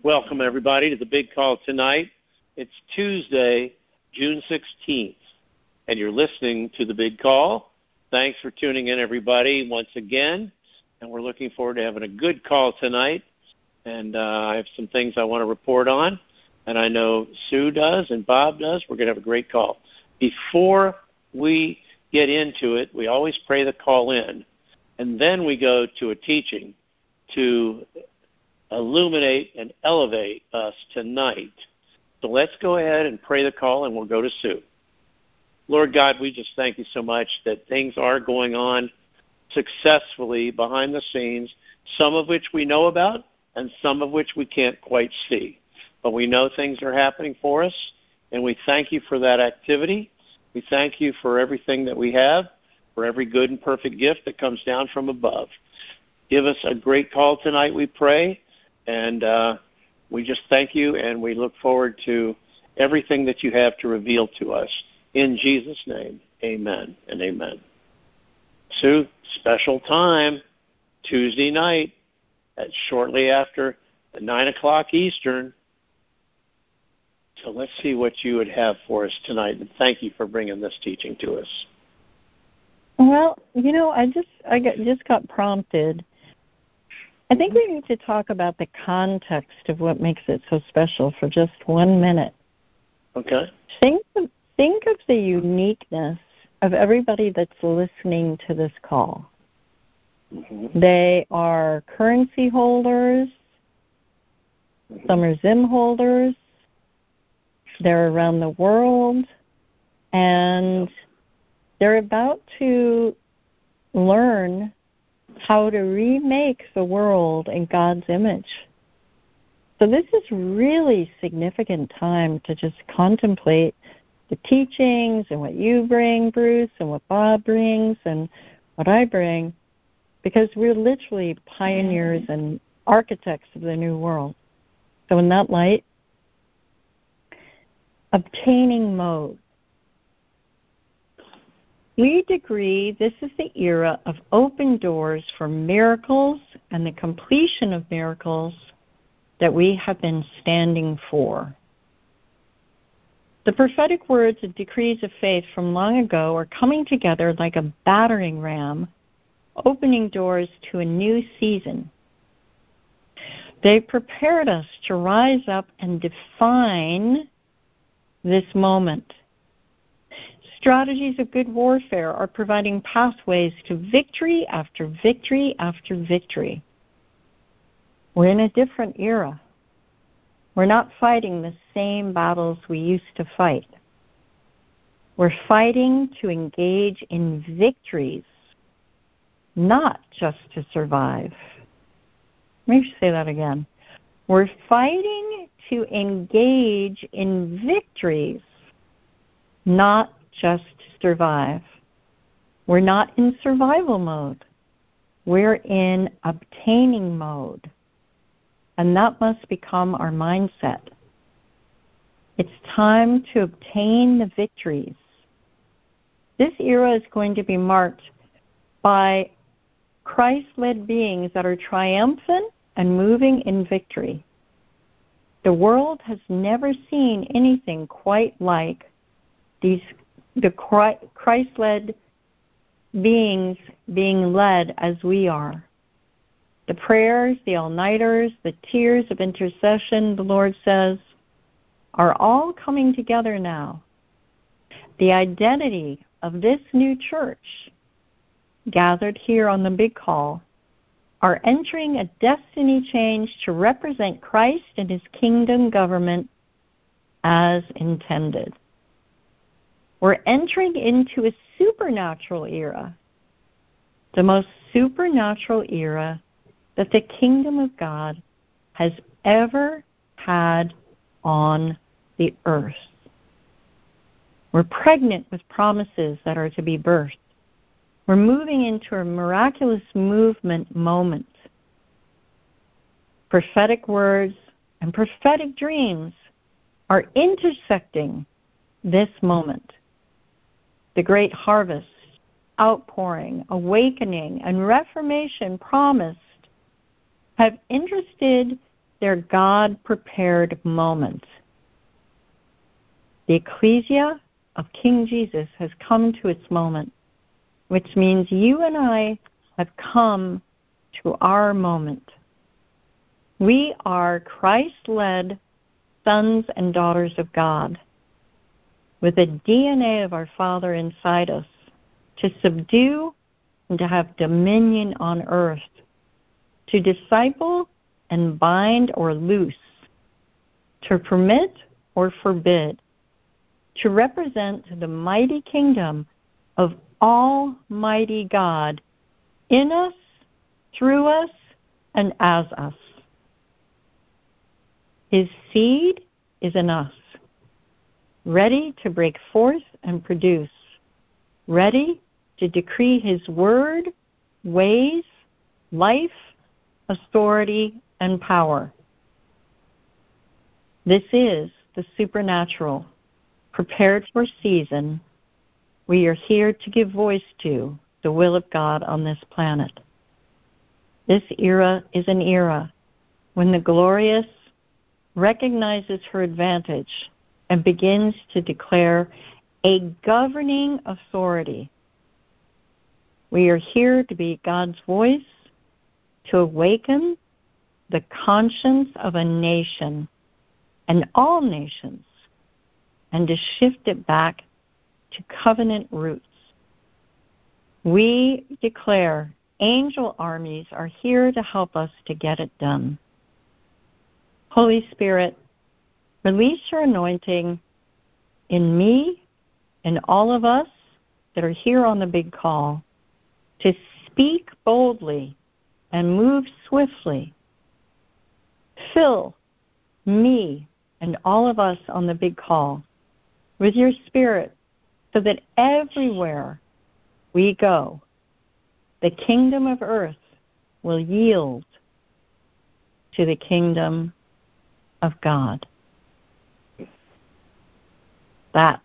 Welcome, everybody, to the big call tonight. It's Tuesday, June 16th, and you're listening to the big call. Thanks for tuning in, everybody, once again, and we're looking forward to having a good call tonight. And I have some things I want to report on, and I know Sue does and Bob does. We're going to have a great call. Before we get into it, we always pray the call in, and then we go to a teaching to illuminate and elevate us tonight. So let's go ahead and pray the call, and we'll go to Sue. Lord God, we just thank you so much that things are going on successfully behind the scenes, some of which we know about and some of which we can't quite see. But we know things are happening for us, and we thank you for that activity. We thank you for everything that we have, for every good and perfect gift that comes down from above. Give us a great call tonight, we pray, and we just thank you, and we look forward to everything that you have to reveal to us. In Jesus' name, amen and amen. Sue, special time, Tuesday night, at shortly after 9 o'clock Eastern. So let's see what you would have for us tonight, and thank you for bringing this teaching to us. Well, I just got prompted. I think we need to talk about the context of what makes it so special for just 1 minute. Okay. Think of the uniqueness of everybody that's listening to this call. Mm-hmm. They are currency holders. Mm-hmm. Some are Zim holders. They're around the world, and they're about to learn how to remake the world in God's image. So this is really significant time to just contemplate the teachings and what you bring, Bruce, and what Bob brings and what I bring, because we're literally pioneers and architects of the new world. So in that light, obtaining mode. We agree this is the era of open doors for miracles and the completion of miracles that we have been standing for. The prophetic words and decrees of faith from long ago are coming together like a battering ram, opening doors to a new season. They prepared us to rise up and define this moment. Strategies of good warfare are providing pathways to victory after victory after victory. We're in a different era. We're not fighting the same battles we used to fight. We're fighting to engage in victories, not just to survive. Let me say that again. We're fighting to engage in victories, not just to survive. We're not in survival mode. We're in obtaining mode. And that must become our mindset. It's time to obtain the victories. This era is going to be marked by Christ-led beings that are triumphant and moving in victory. The world has never seen anything quite like the Christ-led beings being led as we are. The prayers, the all-nighters, the tears of intercession, the Lord says, are all coming together now. The identity of this new church, gathered here on the big call, are entering a destiny change to represent Christ and his kingdom government as intended. We're entering into a supernatural era, the most supernatural era that the kingdom of God has ever had on the earth. We're pregnant with promises that are to be birthed. We're moving into a miraculous movement moment. Prophetic words and prophetic dreams are intersecting this moment. The great harvest, outpouring, awakening, and reformation promised have interested their God-prepared moments. The ecclesia of King Jesus has come to its moment, which means you and I have come to our moment. We are Christ-led sons and daughters of God, with the DNA of our Father inside us, to subdue and to have dominion on earth, to disciple and bind or loose, to permit or forbid, to represent the mighty kingdom of Almighty God in us, through us, and as us. His seed is in us, ready to break forth and produce, ready to decree His word, ways, life, authority, and power. This is the supernatural, prepared for season. We are here to give voice to the will of God on this planet. This era is an era when the glorious recognizes her advantage and begins to declare a governing authority. We are here to be God's voice, to awaken the conscience of a nation and all nations, and to shift it back to covenant roots. We declare angel armies are here to help us to get it done. Holy Spirit, release your anointing in me and all of us that are here on the big call to speak boldly and move swiftly. Fill me and all of us on the big call with your Spirit, so that everywhere we go, the kingdom of earth will yield to the kingdom of God. That's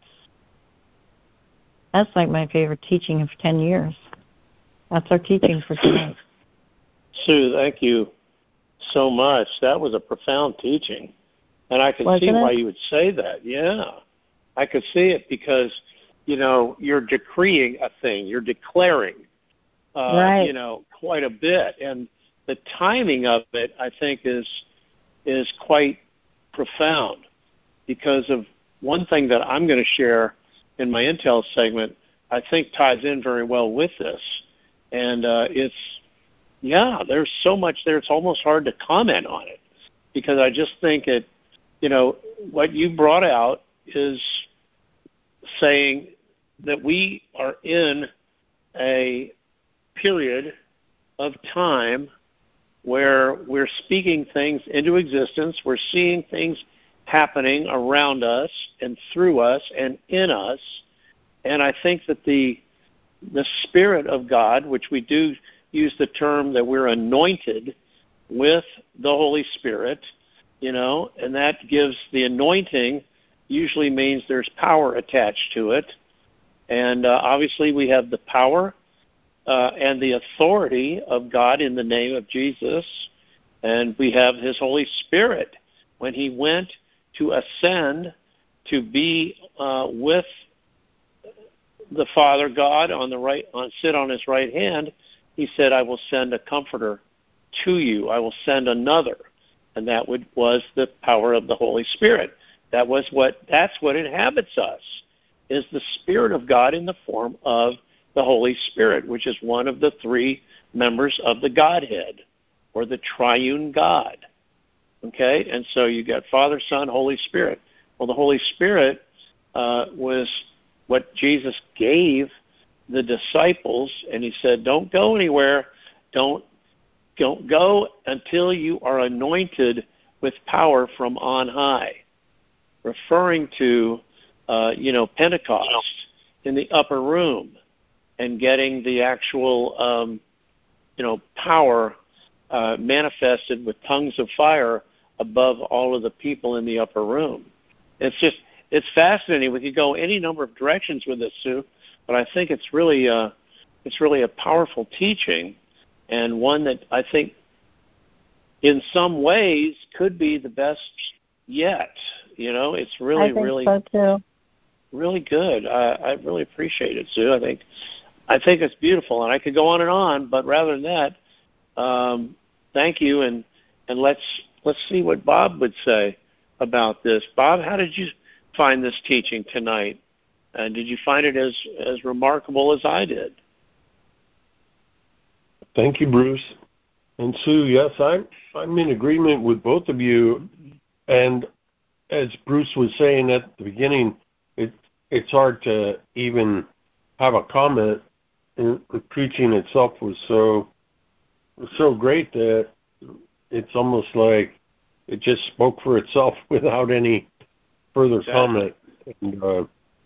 like my favorite teaching of 10 years. That's our teaching for tonight. Sue, thank you so much. That was a profound teaching. And I can see why you would say that. Yeah. I could see it because, you're decreeing a thing. You're declaring, right. Quite a bit. And the timing of it, I think, is quite profound because of one thing that I'm going to share in my Intel segment, I think ties in very well with this. And there's so much there, it's almost hard to comment on it because I just think what you brought out is saying that we are in a period of time where we're speaking things into existence, we're seeing things happening around us and through us and in us, and I think that the Spirit of God, which we do use the term that we're anointed with the Holy Spirit, and that gives the anointing usually means there's power attached to it. And obviously we have the power and the authority of God in the name of Jesus. And we have His Holy Spirit when He went to ascend to be with the Father God sit on His right hand. He said, I will send a comforter to you. I will send another. And that was the power of the Holy Spirit. That's what inhabits us, is the Spirit of God in the form of the Holy Spirit, which is one of the three members of the Godhead, or the triune God. Okay? And so you got Father, Son, Holy Spirit. Well, the Holy Spirit was what Jesus gave the disciples, and He said, don't go anywhere. Don't go until you are anointed with power from on high, referring to, Pentecost in the upper room and getting the actual, power manifested with tongues of fire above all of the people in the upper room. It's fascinating. We could go any number of directions with this, Sue, but I think it's really a powerful teaching, and one that I think in some ways could be the best yet. It's really, I think really, so too. really good. I really appreciate it, Sue. I think it's beautiful, and I could go on, but rather than that, thank you, and let's see what Bob would say about this. Bob, how did you find this teaching tonight? And did you find it as remarkable as I did? Thank you, Bruce. And Sue, yes, I'm in agreement with both of you. And as Bruce was saying at the beginning, it's hard to even have a comment. The preaching itself was so great that it's almost like it just spoke for itself without any further comment. And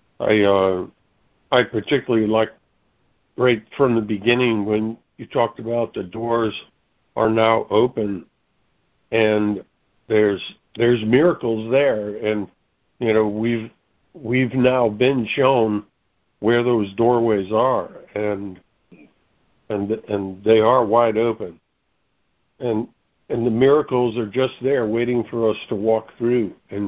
I particularly liked right from the beginning when you talked about the doors are now open, and there's miracles there, and we've now been shown where those doorways are, and they are wide open, and the miracles are just there waiting for us to walk through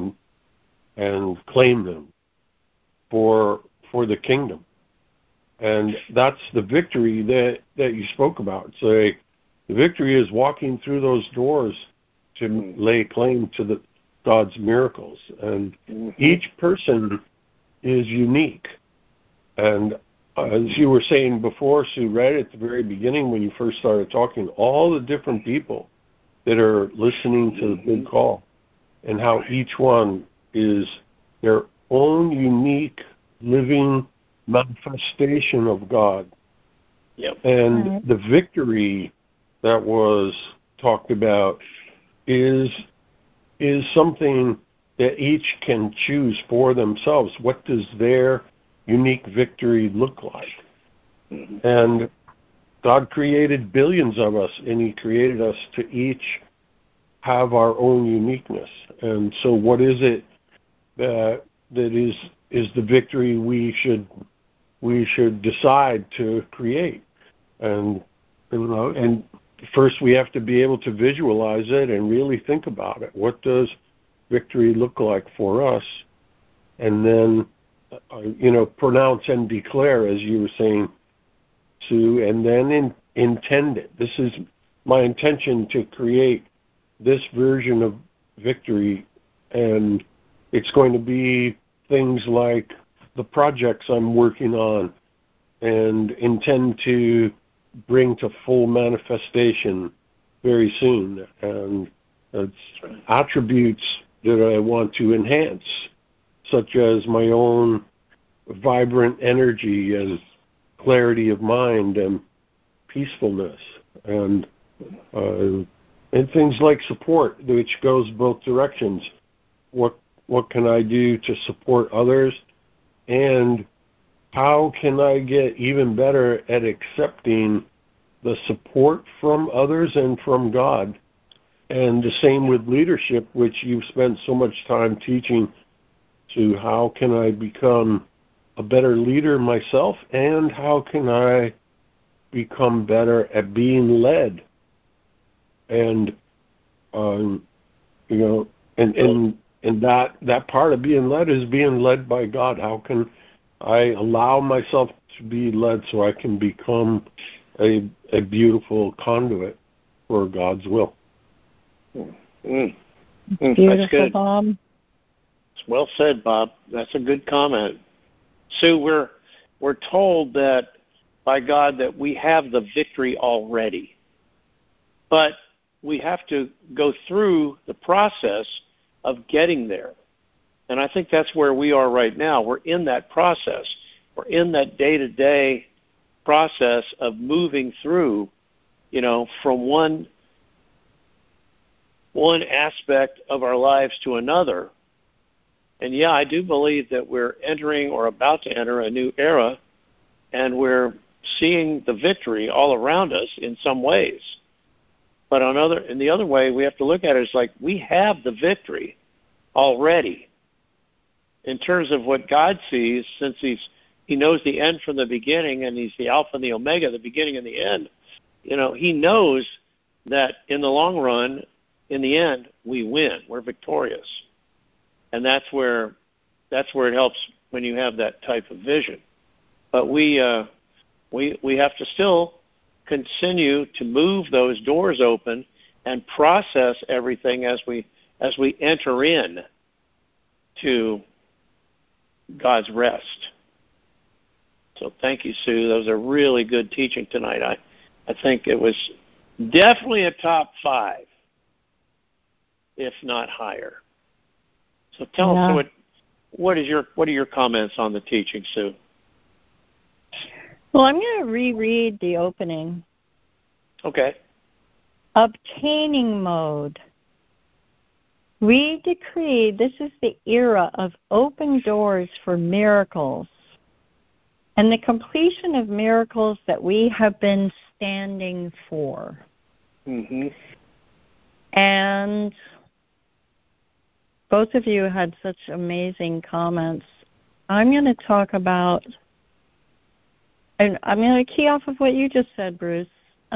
and claim them for the kingdom. And that's the victory that you spoke about. So the victory is walking through those doors to lay claim to God's miracles. And each person is unique. And as you were saying before, Sue, right at the very beginning when you first started talking, all the different people that are listening to the big call and how each one is their own unique living manifestation of God. Yep. And the victory that was talked about is something that each can choose for themselves. What does their unique victory look like? And God created billions of us, and He created us to each have our own uniqueness. And so what is it that is the victory we should decide to create? And first we have to be able to visualize it and really think about it. What does victory look like for us? And then pronounce and declare, as you were saying, Sue, and then intend it. This is my intention to create this version of victory, and it's going to be things like the projects I'm working on and intend to bring to full manifestation very soon. And it's attributes that I want to enhance, such as my own vibrant energy and clarity of mind and peacefulness, and things like support, which goes both directions. What can I do to support others, and how can I get even better at accepting the support from others and from God? And the same with leadership, which you've spent so much time teaching, to how can I become a better leader myself, and how can I become better at being led? And and that part of being led is being led by God. How can I allow myself to be led so I can become a beautiful conduit for God's will? Beautiful, that's good. Bob. It's well said, Bob. That's a good comment. Sue, we're told that by God that we have the victory already, but we have to go through the process of getting there. And I think that's where we are right now. We're in that process. We're in that day-to-day process of moving through, from one aspect of our lives to another. And yeah, I do believe that we're entering or about to enter a new era, and we're seeing the victory all around us in some ways. But in the other way, we have to look at it as like we have the victory already in terms of what God sees, since He knows the end from the beginning, and He's the Alpha and the Omega, the beginning and the end. He knows that in the long run, in the end, we win. We're victorious. And that's where it helps when you have that type of vision. But we have to still continue to move those doors open and process everything as we enter in to God's rest. So thank you, Sue. That was a really good teaching tonight. I think it was definitely a top 5, if not higher. So tell us what are your comments on the teaching, Sue? Well, I'm going to reread the opening. Okay. Obtaining mode. We decree this is the era of open doors for miracles and the completion of miracles that we have been standing for. Mm-hmm. And both of you had such amazing comments. I'm going to talk about, and I'm going to key off of what you just said, Bruce,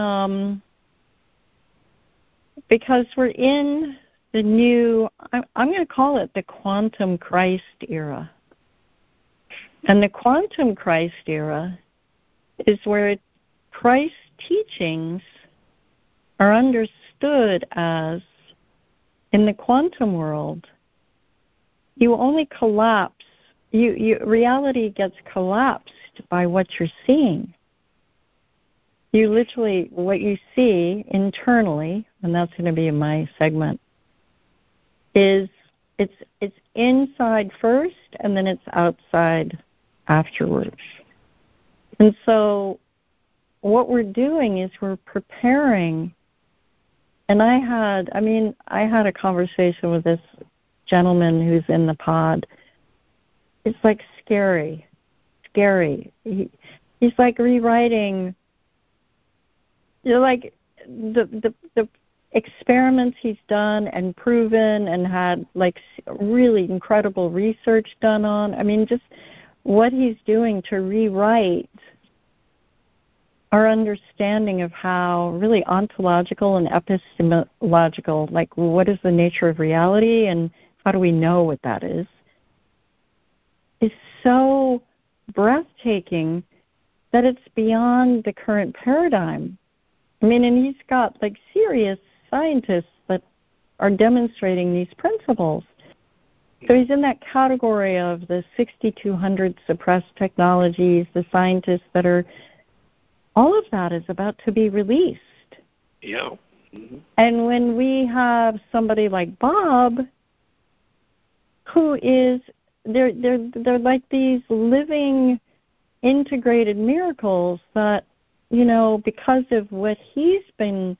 because we're in the new, I'm going to call it the quantum Christ era. And the quantum Christ era is where Christ's teachings are understood as, in the quantum world, you only collapse, reality gets collapsed by what you're seeing. You literally, what you see internally, and that's going to be in my segment, is it's inside first and then it's outside afterwards. And so what we're doing is we're preparing. And I had a conversation with this gentleman who's in the pod. It's like scary. He's like rewriting, like the experiments he's done and proven and had like really incredible research done on. I mean, just what he's doing to rewrite our understanding of how really ontological and epistemological, like what is the nature of reality and how do we know what that is so breathtaking that it's beyond the current paradigm. I mean, and he's got like serious scientists that are demonstrating these principles. So he's in that category of the 6,200 suppressed technologies, the scientists that are, all of that is about to be released. Yeah. Mm-hmm. And when we have somebody like Bob, who is, they're like these living integrated miracles that, you know, because of what he's been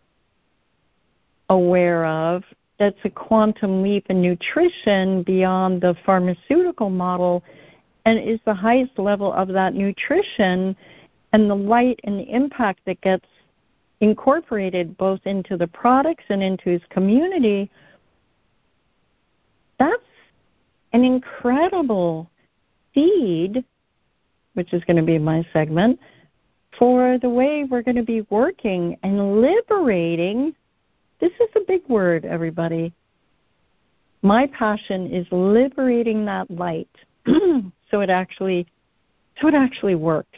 aware of, that's a quantum leap in nutrition beyond the pharmaceutical model and is the highest level of that nutrition and the light and the impact that gets incorporated both into the products and into his community. That's an incredible seed, which is going to be my segment, for the way we're going to be working and liberating. This is a big word, everybody. My passion is liberating that light so it actually works.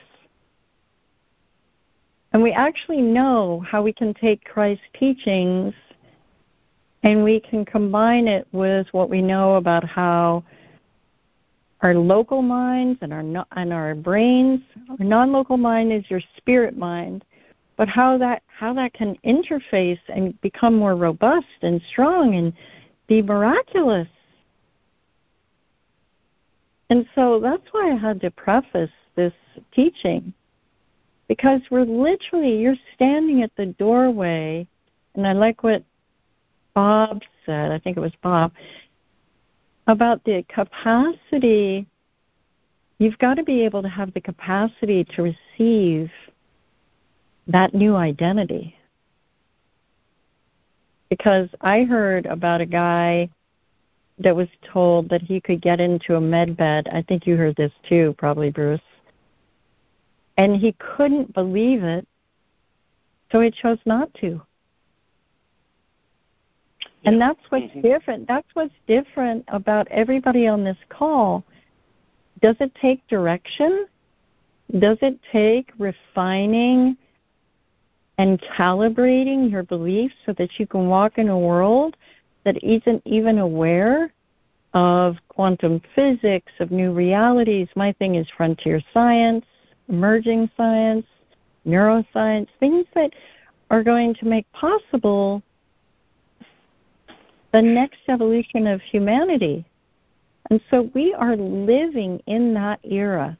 And we actually know how we can take Christ's teachings and we can combine it with what we know about how our local minds and our brains, our non-local mind is your spirit mind, but how that can interface and become more robust and strong and be miraculous. And so that's why I had to preface this teaching, because you're standing at the doorway, and I like what Bob said, I think it was Bob, about the capacity. You've got to be able to have the capacity to receive that new identity. Because I heard about a guy that was told that he could get into a med bed. I think you heard this too, probably, Bruce. And he couldn't believe it, so he chose not to. And that's what's different. That's what's different about everybody on this call. Does it take direction? Does it take refining and calibrating your beliefs so that you can walk in a world that isn't even aware of quantum physics, of new realities? My thing is frontier science, emerging science, neuroscience, things that are going to make possible the next evolution of humanity. And so we are living in that era.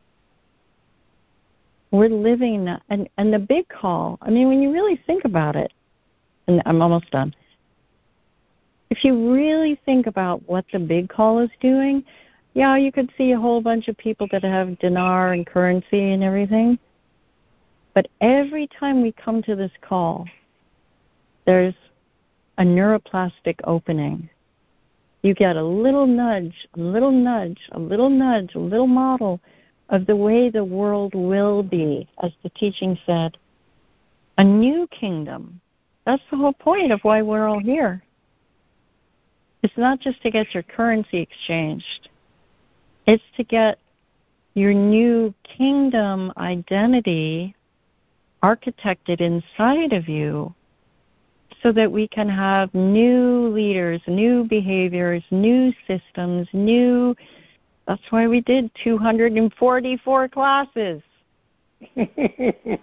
We're living in that. And the big call, I mean, when you really think about it, and I'm almost done. If you really think about what the big call is doing, yeah, you could see a whole bunch of people that have dinar and currency and everything. But every time we come to this call, there's a neuroplastic opening. You get a little nudge, a little nudge, a little nudge, a little model of the way the world will be, as the teaching said. A new kingdom. That's the whole point of why we're all here. It's not just to get your currency exchanged. It's to get your new kingdom identity architected inside of you so that we can have new leaders, new behaviors, new systems, that's why we did 244 classes. It's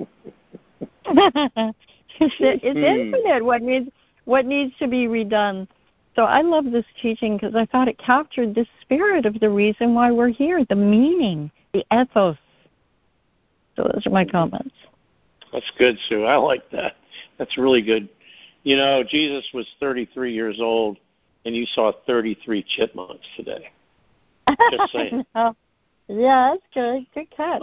infinite what needs to be redone. So I love this teaching because I thought it captured the spirit of the reason why we're here, the meaning, the ethos. So those are my comments. That's good, Sue. I like that. That's really good. You know, Jesus was 33 years old, and you saw 33 chipmunks today. Just saying. Yeah, that's good. Good catch.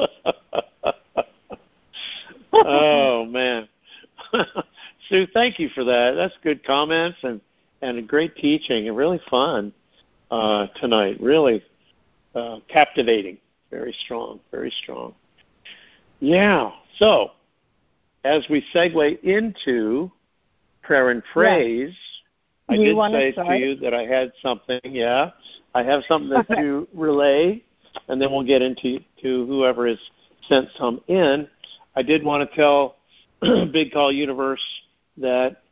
Oh, man. Sue, thank you for that. That's good comments and a great teaching and really fun tonight. Really captivating. Very strong, very strong. Yeah. So as we segue into prayer and praise, I did say to you that I had something. Yeah, I have something to relay, and then we'll get into whoever has sent some in. I did want to tell Big Call Universe that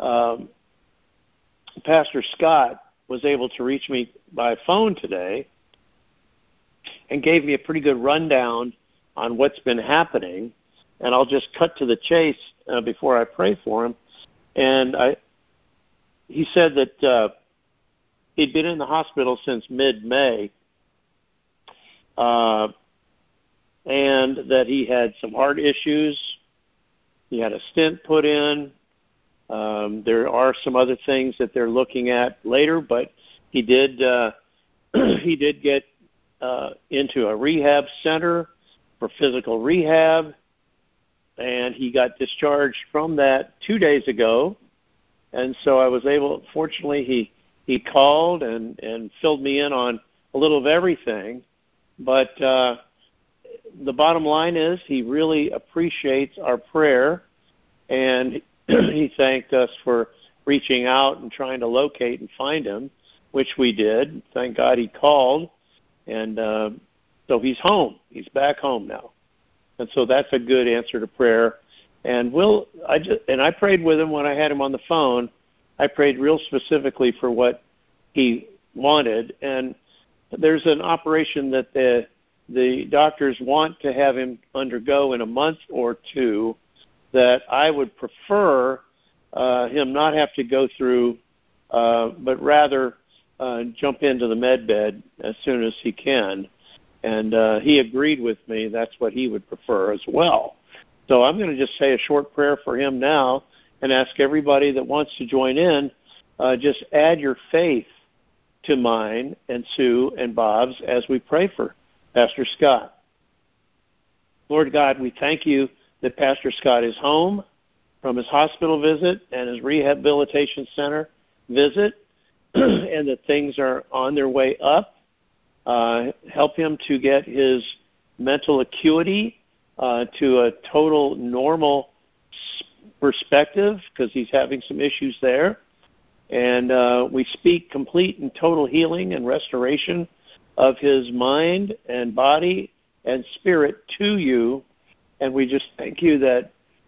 Pastor Scott was able to reach me by phone today and gave me a pretty good rundown on what's been happening. And I'll just cut to the chase before I pray for him. And he said that he'd been in the hospital since mid-May, and that he had some heart issues. He had a stent put in. There are some other things that they're looking at later, but he did get into a rehab center for physical rehab, and he got discharged from that 2 days ago. And so I was able, fortunately, he called and filled me in on a little of everything. But the bottom line is he really appreciates our prayer, and he thanked us for reaching out and trying to locate and find him, which we did. Thank God he called. And so he's home. He's back home now. And so that's a good answer to prayer. And I prayed with him when I had him on the phone. I prayed real specifically for what he wanted. And there's an operation that the doctors want to have him undergo in a month or two that I would prefer him not have to go through, but rather jump into the med bed as soon as he can. And he agreed with me. That's what he would prefer as well. So I'm going to just say a short prayer for him now and ask everybody that wants to join in, just add your faith to mine and Sue and Bob's as we pray for Pastor Scott. Lord God, we thank you that Pastor Scott is home from his hospital visit and his rehabilitation center visit, and that things are on their way up. Help him to get his mental acuity to a total normal perspective, because he's having some issues there. And we speak complete and total healing and restoration of his mind and body and spirit to you. And we just thank you that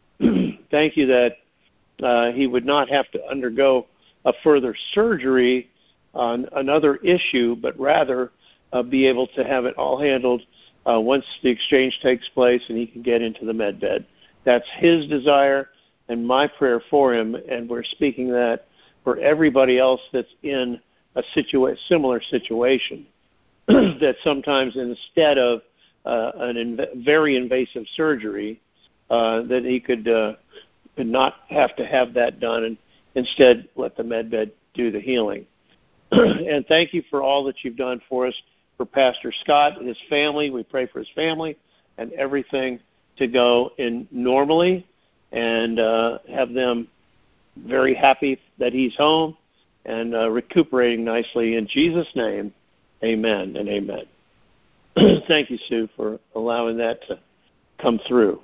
he would not have to undergo a further surgery on another issue, but rather be able to have it all handled once the exchange takes place and he can get into the med bed. That's his desire and my prayer for him, and we're speaking that for everybody else that's in a similar situation, that sometimes instead of very invasive surgery, that he could not have to have that done and instead let the med bed do the healing. And thank you for all that you've done for us, for Pastor Scott and his family. We pray for his family and everything to go in normally and have them very happy that he's home and recuperating nicely. In Jesus' name, amen and amen. Thank you, Sue, for allowing that to come through.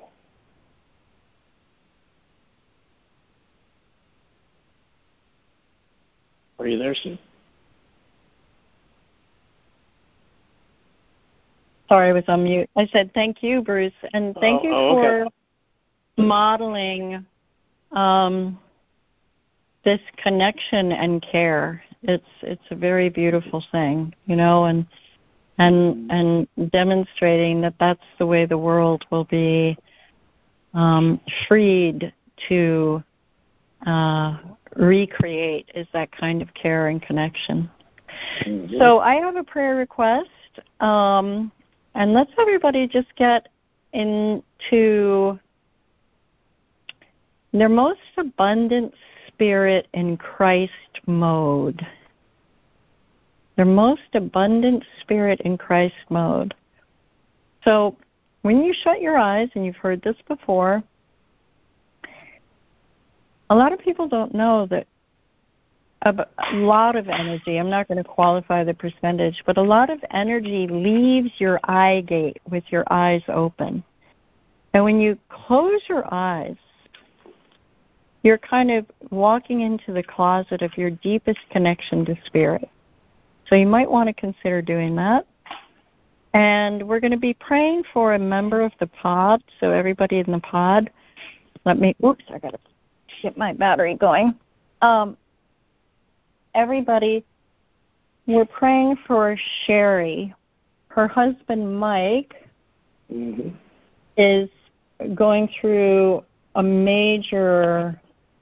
Are you there, Sue? Sorry, I was on mute. I said thank you, Bruce, and thank you for modeling this connection and care. It's a very beautiful thing, and demonstrating that that's the way the world will be freed to recreate, is that kind of care and connection. Mm-hmm. So I have a prayer request, and let's everybody just get into their most abundant spirit in Christ mode. Their most abundant spirit in Christ mode. So when you shut your eyes, and you've heard this before, a lot of people don't know that a lot of energy, I'm not going to qualify the percentage, but a lot of energy leaves your eye gate with your eyes open. And when you close your eyes, you're kind of walking into the closet of your deepest connection to spirit. So you might want to consider doing that. And we're going to be praying for a member of the pod. So everybody in the pod, I got to get my battery going. Everybody, we're praying for Sherry. Her husband, Mike, is going through a major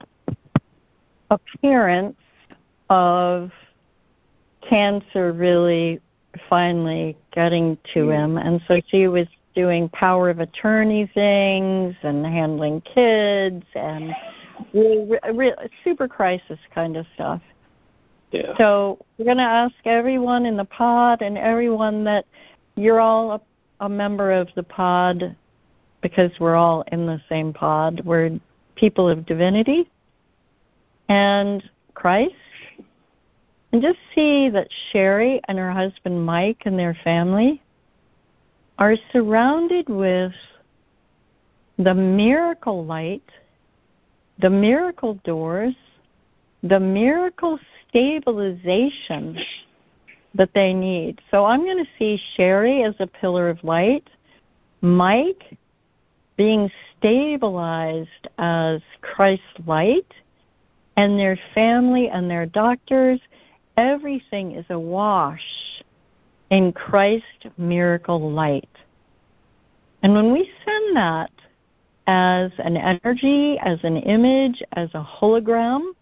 appearance of cancer really finally getting to him. And so she was doing power of attorney things and handling kids and really super crisis kind of stuff. Yeah. So we're going to ask everyone in the pod and everyone that you're all a member of the pod, because we're all in the same pod. We're people of divinity and Christ. And just see that Sherry and her husband Mike and their family are surrounded with the miracle light, the miracle doors, the miracle stabilization that they need. So I'm going to see Sherry as a pillar of light, Mike being stabilized as Christ's light, and their family and their doctors, everything is awash in Christ's miracle light. And when we send that as an energy, as an image, as a hologram,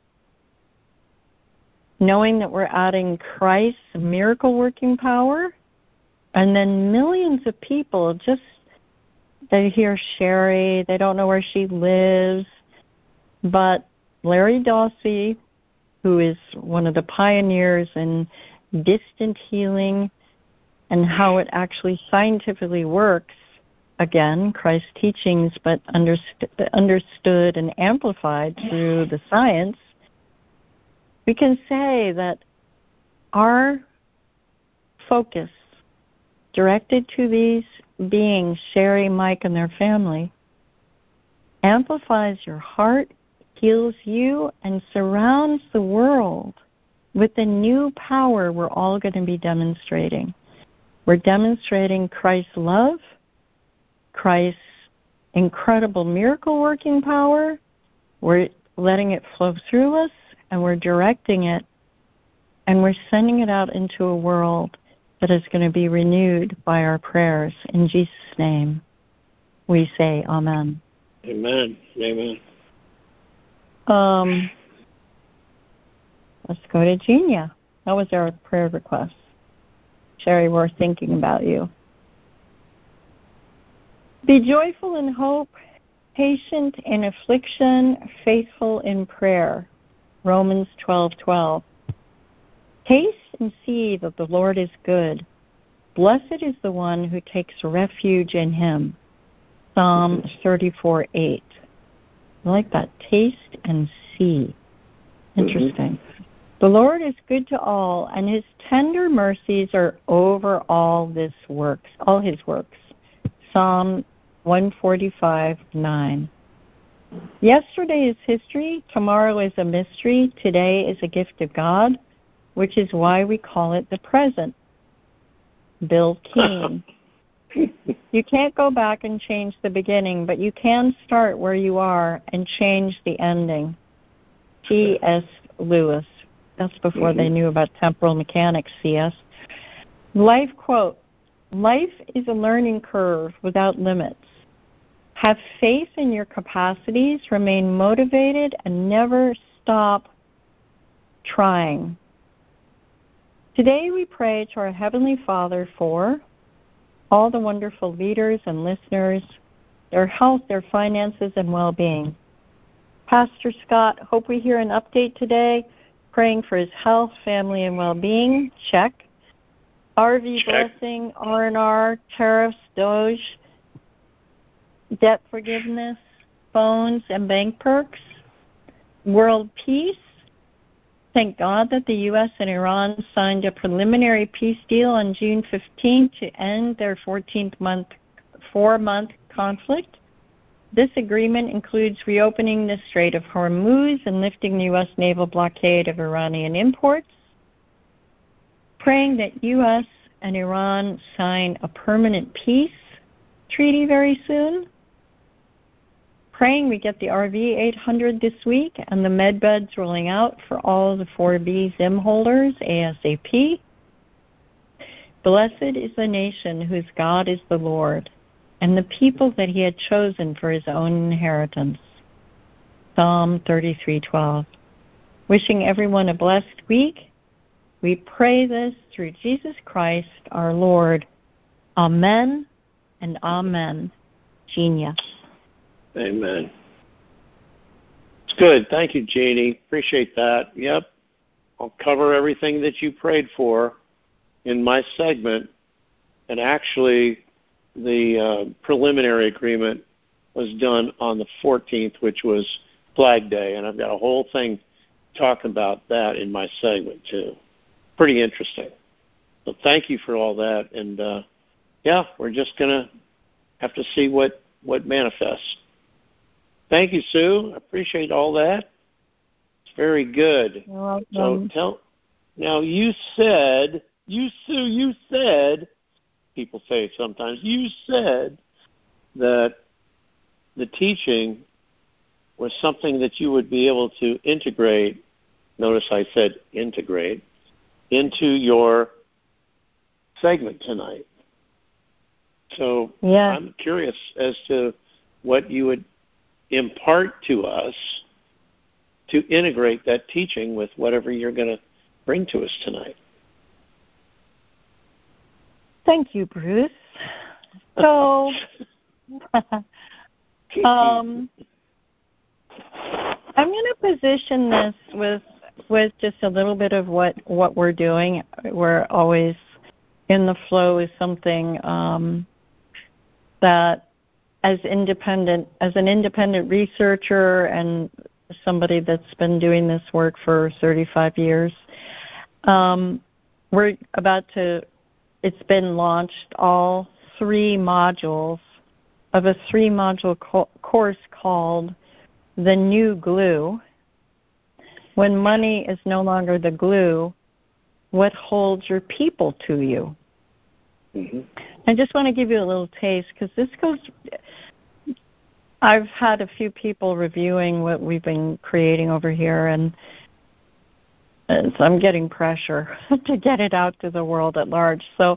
knowing that we're adding Christ's miracle-working power, and then millions of people just, they hear Sherry, they don't know where she lives, but Larry Dawsey, who is one of the pioneers in distant healing and how it actually scientifically works, again, Christ's teachings, but understood and amplified through the science, we can say that our focus directed to these beings, Sherry, Mike, and their family, amplifies your heart, heals you, and surrounds the world with the new power we're all going to be demonstrating. We're demonstrating Christ's love, Christ's incredible miracle-working power. We're letting it flow through us, and we're directing it, and we're sending it out into a world that is going to be renewed by our prayers. In Jesus' name, we say amen. Amen. Amen. Let's go to Genia. That was our prayer request. Sherry, we're thinking about you. Be joyful in hope, patient in affliction, faithful in prayer. Romans 12:12. Taste and see that the Lord is good. Blessed is the one who takes refuge in him. Psalm 34:8. I like that. Taste and see. Interesting. The Lord is good to all, and his tender mercies are over all his works. Psalm 145:9. Yesterday is history, tomorrow is a mystery, today is a gift of God, which is why we call it the present. Bill Keene. You can't go back and change the beginning, but you can start where you are and change the ending. C.S. Lewis. That's before they knew about temporal mechanics, C.S. Life quote, life is a learning curve without limits. Have faith in your capacities, remain motivated, and never stop trying. Today we pray to our Heavenly Father for all the wonderful leaders and listeners, their health, their finances, and well-being. Pastor Scott, hope we hear an update today. Praying for his health, family, and well-being. Check. RV blessing, R&R, tariffs, Doge, debt forgiveness, phones, and bank perks. World peace. Thank God that the U.S. and Iran signed a preliminary peace deal on June 15th to end their 4-month conflict. This agreement includes reopening the Strait of Hormuz and lifting the U.S. naval blockade of Iranian imports. Praying that U.S. and Iran sign a permanent peace treaty very soon. Praying we get the RV 800 this week and the med beds rolling out for all the 4B Zim holders ASAP. Blessed is the nation whose God is the Lord, and the people that he had chosen for his own inheritance. Psalm 33:12. Wishing everyone a blessed week. We pray this through Jesus Christ, our Lord. Amen and amen. Genia. Amen. It's good. Thank you, Jeannie. Appreciate that. Yep. I'll cover everything that you prayed for in my segment. And actually, the preliminary agreement was done on the 14th, which was Flag Day. And I've got a whole thing talking about that in my segment, too. Pretty interesting. So thank you for all that. And, we're just going to have to see what manifests. Thank you, Sue. I appreciate all that. It's very good. You're welcome. So now you said, people say it sometimes, you said that the teaching was something that you would be able to integrate, notice I said integrate, into your segment tonight. So I'm curious as to what you would impart to us to integrate that teaching with whatever you're going to bring to us tonight. Thank you, Bruce. So, I'm going to position this with just a little bit of what we're doing. We're always in the flow with something that as an independent researcher and somebody that's been doing this work for 35 years, we're about to, it's been launched, all 3 modules of a 3-module course called the new glue. When money is no longer the glue, what holds your people to you? Mm-hmm. I just want to give you a little taste because this goes. I've had a few people reviewing what we've been creating over here, and so I'm getting pressure to get it out to the world at large. So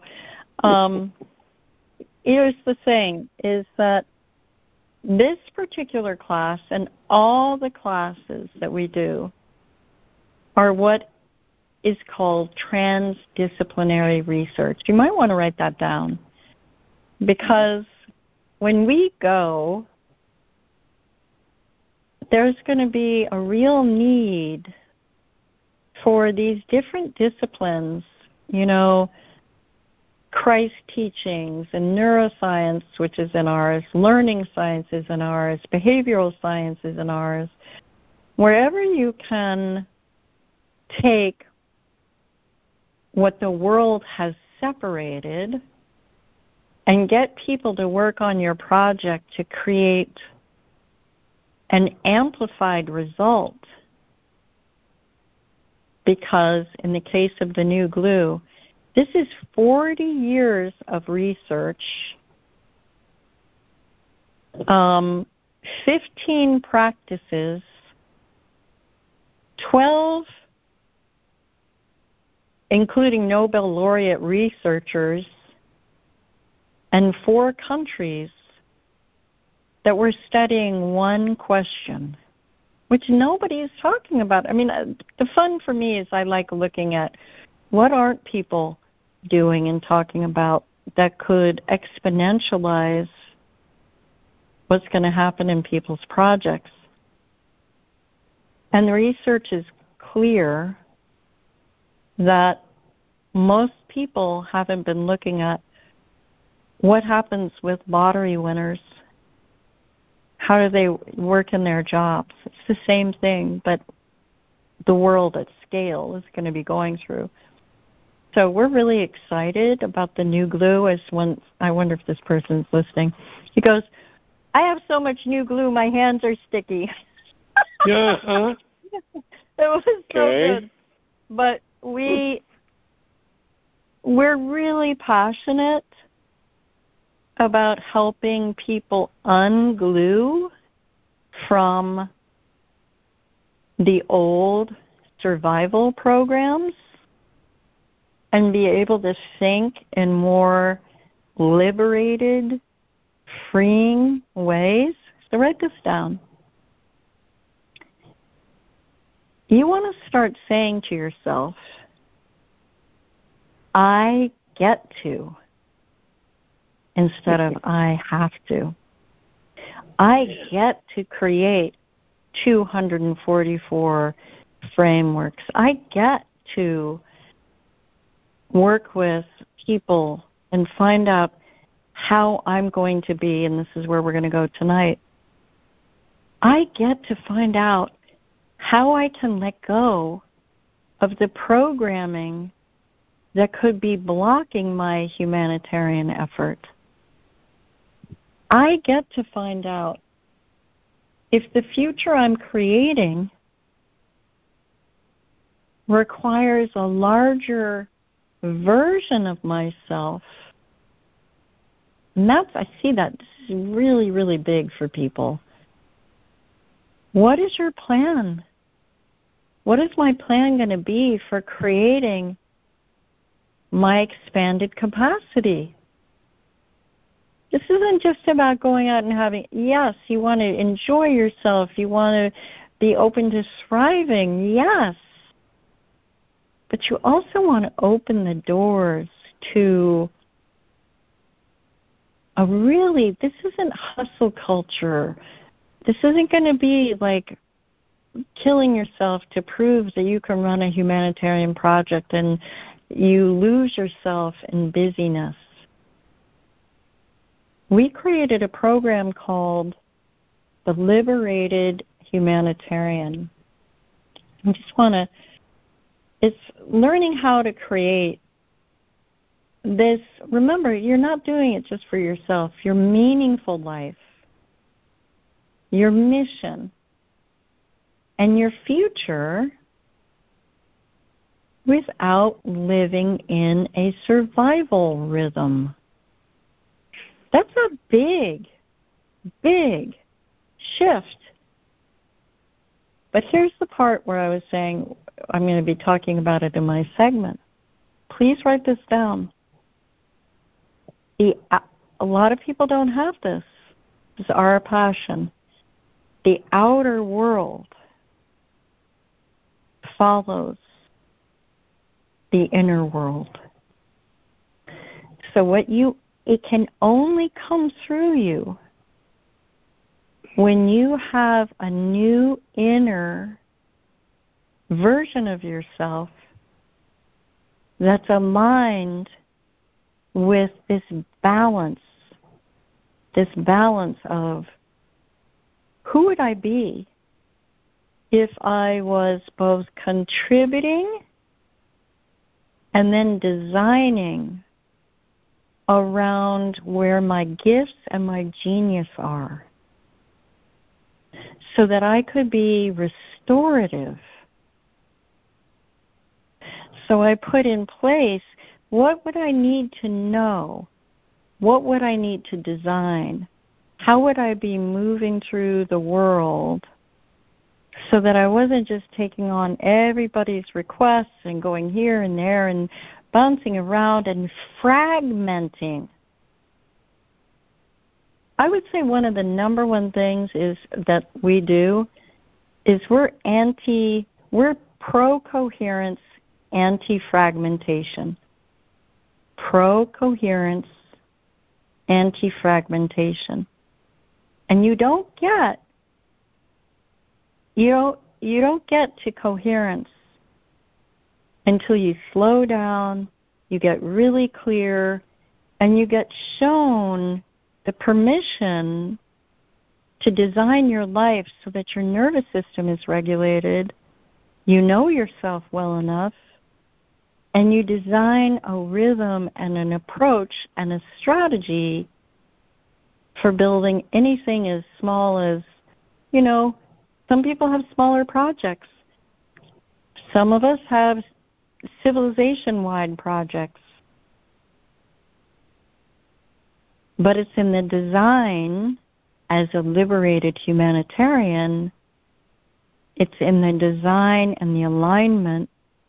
here's the thing, is that this particular class and all the classes that we do are what is called transdisciplinary research. You might want to write that down, because when we go, there's going to be a real need for these different disciplines, Christ teachings and neuroscience, which is in ours, learning science is in ours, behavioral science is in ours. Wherever you can take what the world has separated and get people to work on your project to create an amplified result. Because in the case of the new glue, this is 40 years of research, 15 practices, 12, including Nobel laureate researchers, and 4 countries that were studying one question, which nobody is talking about. I mean, the fun for me is I like looking at what aren't people doing and talking about that could exponentialize what's going to happen in people's projects. And the research is clear that most people haven't been looking at what happens with lottery winners. How do they work in their jobs? It's the same thing, but the world at scale is going to be going through. So we're really excited about the new glue. I wonder if this person's listening. He goes, I have so much new glue, my hands are sticky. Yeah. It was so good. But we're really passionate about helping people unglue from the old survival programs and be able to think in more liberated, freeing ways. So write this down. You want to start saying to yourself, I get to, instead of I have to. I get to create 244 frameworks. I get to work with people and find out how I'm going to be, and this is where we're going to go tonight. I get to find out how I can let go of the programming that could be blocking my humanitarian effort. I get to find out if the future I'm creating requires a larger version of myself. And I see that this is really, really big for people. What is your plan? What is my plan going to be for creating my expanded capacity? This isn't just about going out and having, yes, you want to enjoy yourself, you want to be open to thriving, yes. But you also want to open the doors to this isn't hustle culture. This isn't going to be like killing yourself to prove that you can run a humanitarian project and you lose yourself in busyness. We created a program called the Liberated Humanitarian. It's learning how to create this. Remember, you're not doing it just for yourself. Your meaningful life, your mission and your future without living in a survival rhythm. That's a big, big shift. But here's the part where I was saying I'm going to be talking about it in my segment. Please write this down. A lot of people don't have this. This is our passion. The outer world follows the inner world. So it can only come through you when you have a new inner version of yourself that's aligned with this balance of who would I be if I was both contributing and then designing around where my gifts and my genius are, so that I could be restorative. So I put in place, what would I need to know? What would I need to design? How would I be moving through the world so that I wasn't just taking on everybody's requests and going here and there and bouncing around and fragmenting? I would say one of the number one things is that we do is we're pro-coherence, anti-fragmentation. Pro-coherence, anti-fragmentation. And you don't get to coherence until you slow down, you get really clear, and you get shown the permission to design your life so that your nervous system is regulated, you know yourself well enough, and you design a rhythm and an approach and a strategy for building anything as small as, some people have smaller projects. Some of us have civilization-wide projects. But it's in the design, as a liberated humanitarian, it's in the design and the alignment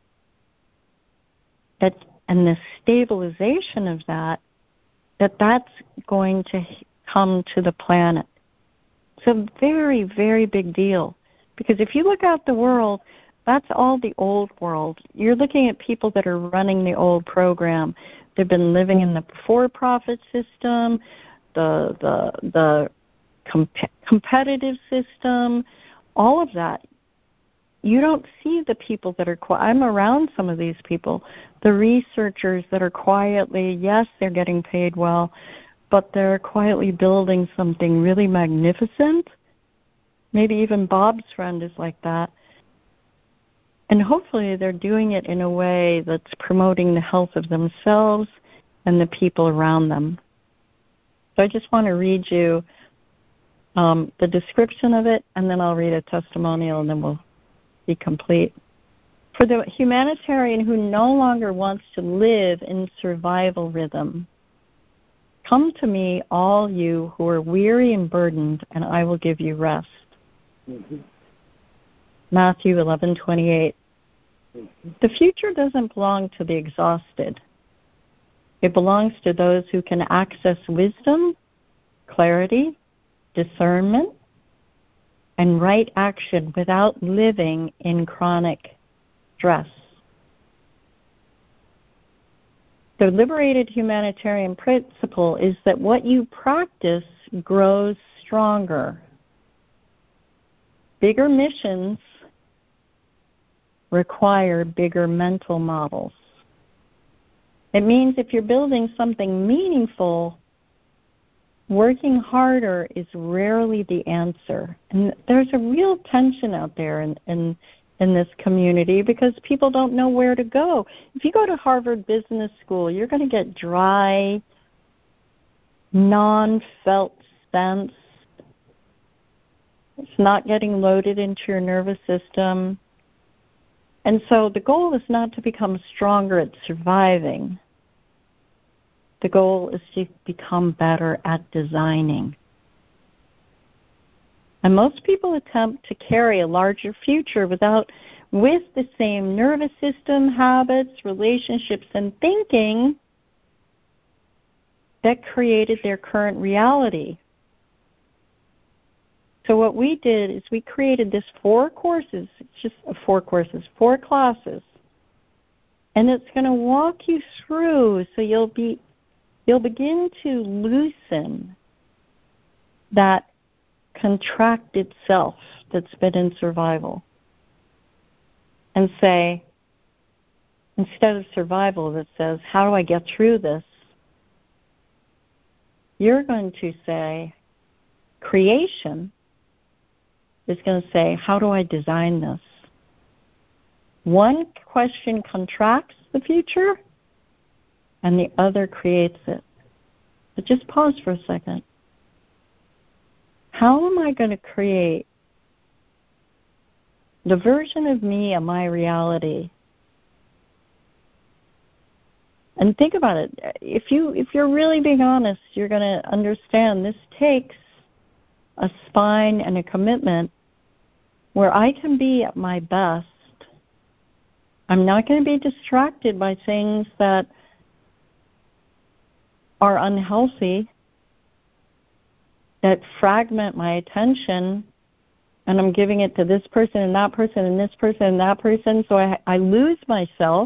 and the stabilization of that's going to come to the planet. It's a very, very big deal. Because if you look out the world, that's all the old world. You're looking at people that are running the old program. They've been living in the for-profit system, the competitive system, all of that. You don't see the people that are I'm around some of these people, the researchers that are quietly, yes, they're getting paid well, but they're quietly building something really magnificent. Maybe even Bob's friend is like that. And hopefully they're doing it in a way that's promoting the health of themselves and the people around them. So I just want to read you the description of it, and then I'll read a testimonial, and then we'll be complete. For the humanitarian who no longer wants to live in survival rhythm, come to me, all you who are weary and burdened, and I will give you rest. Mm-hmm. Matthew 11:28. The future doesn't belong to the exhausted. It belongs to those who can access wisdom, clarity, discernment, and right action without living in chronic stress. The liberated humanitarian principle is that what you practice grows stronger. Bigger missions require bigger mental models. It means if you're building something meaningful, working harder is rarely the answer. And there's a real tension out there in this community because people don't know where to go. If you go to Harvard Business School, you're going to get dry, non-felt sense It's not getting loaded into your nervous system. And so the goal is not to become stronger at surviving. The goal is to become better at designing. And most people attempt to carry a larger future with the same nervous system, habits, relationships, and thinking that created their current reality. So what we did is we created this 4 courses. It's just 4 courses, 4 classes. And it's going to walk you through so you'll begin to loosen that contracted self that's been in survival. And say, instead of survival that says, how do I get through this? You're going to say, creation is going to say, how do I design this? One question contracts the future, and the other creates it. But just pause for a second. How am I going to create the version of me and my reality? And think about it. If you're really being honest, you're going to understand this takes a spine and a commitment where I can be at my best. I'm not going to be distracted by things that are unhealthy, that fragment my attention, and I'm giving it to this person and that person and this person and that person, so I lose myself.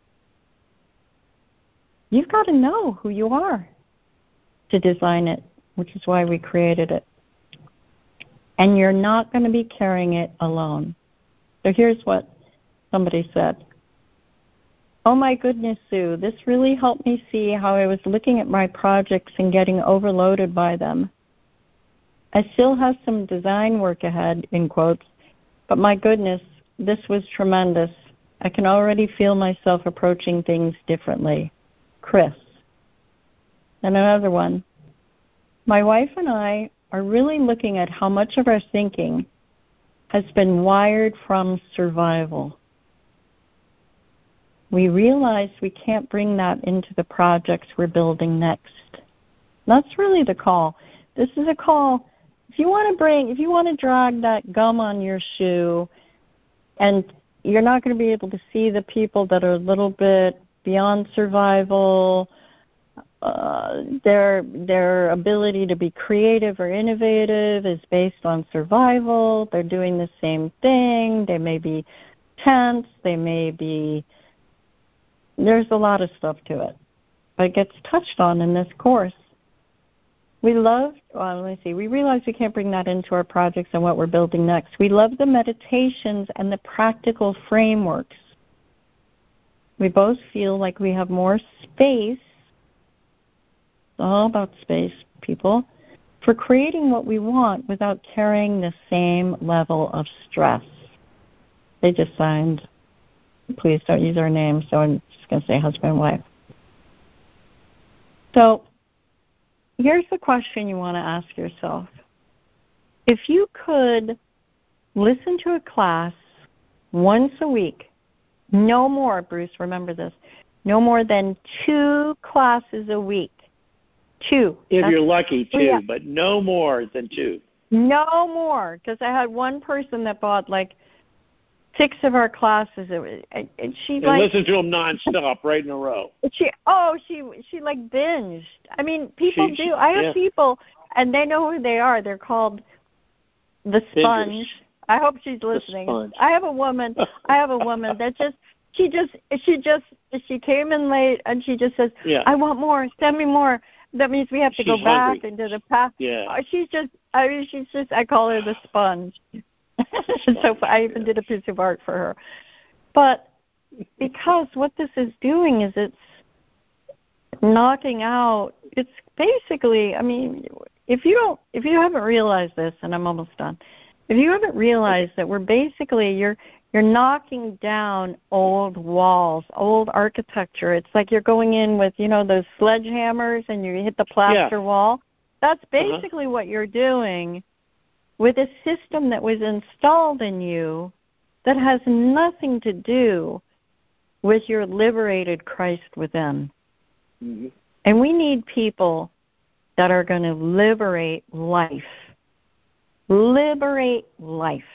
You've got to know who you are to design it, which is why we created it. And you're not going to be carrying it alone. So here's what somebody said. Oh my goodness, Sue, this really helped me see how I was looking at my projects and getting overloaded by them. I still have some design work ahead, in quotes, but my goodness, this was tremendous. I can already feel myself approaching things differently. Chris. And another one. My wife and I are really looking at how much of our thinking has been wired from survival. We realize we can't bring that into the projects we're building next. That's really the call. This is a call. If you want to drag that gum on your shoe, and you're not going to be able to see the people that are a little bit beyond survival, their ability to be creative or innovative is based on survival. They're doing the same thing. They may be tense. There's a lot of stuff to it, but it gets touched on in this course. We realize we can't bring that into our projects and what we're building next. We love the meditations and the practical frameworks. We both feel like we have more space, it's all about space, people, for creating what we want without carrying the same level of stress. They just signed, please don't use our names, so I'm just going to say husband and wife. So here's the question you want to ask yourself. If you could listen to a class once a week, no more, Bruce, remember this, no more than 2 classes a week. 2. If you're lucky, 2, yeah. But no more than 2. No more, because I had one person that bought like 6 of our classes, and she listened to them nonstop, right in a row. She like binged. I mean, people do. I have people, and they know who they are. They're called the Sponge. Bingers. I hope she's listening. I have a woman that she came in late, and she just says, I want more. Send me more. That means we have to go back hungry. Into the past. Yeah. I call her the Sponge. So I even did a piece of art for her. But because what this is doing is it's knocking out, it's basically, I mean, if you haven't realized this, and I'm almost done, if you haven't realized that we're basically, you're knocking down old walls, old architecture. It's like you're going in with, those sledgehammers and you hit the plaster wall. That's basically what you're doing with a system that was installed in you that has nothing to do with your liberated Christ within. Mm-hmm. And we need people that are going to liberate life. Liberate life.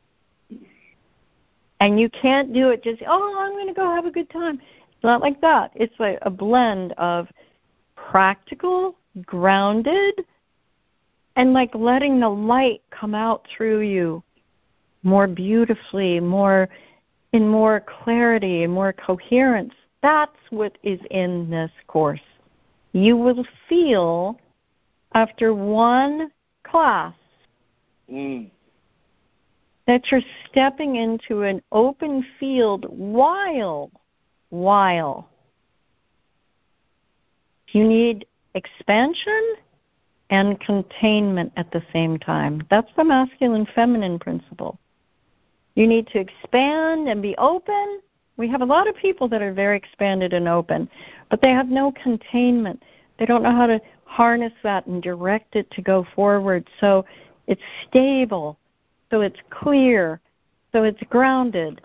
And you can't do it just, I'm going to go have a good time. It's not like that. It's like a blend of practical, grounded, and like letting the light come out through you more beautifully, in more clarity and more coherence. That's what is in this course. You will feel after one class that you're stepping into an open field while you need expansion and containment at the same time. That's the masculine-feminine principle. You need to expand and be open. We have a lot of people that are very expanded and open, but they have no containment. They don't know how to harness that and direct it to go forward so it's stable, so it's clear, so it's grounded.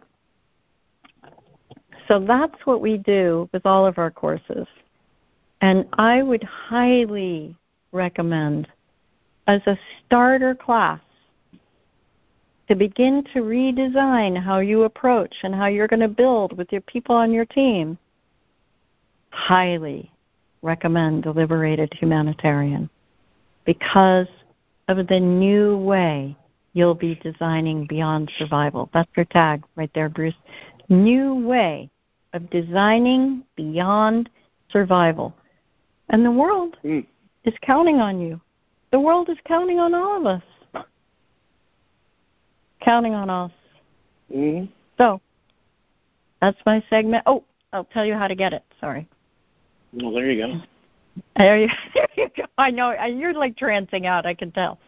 So that's what we do with all of our courses. And I would highly recommend, as a starter class, to begin to redesign how you approach and how you're going to build with your people on your team. Highly recommend the Liberated Humanitarian because of the new way you'll be designing beyond survival. That's your tag right there, Bruce. New way of designing beyond survival. And the world is counting on you. The world is counting on all of us. Counting on us. Mm-hmm. So, that's my segment. Oh, I'll tell you how to get it. Sorry. Well, there you go. There you go. I know. You're like trancing out, I can tell.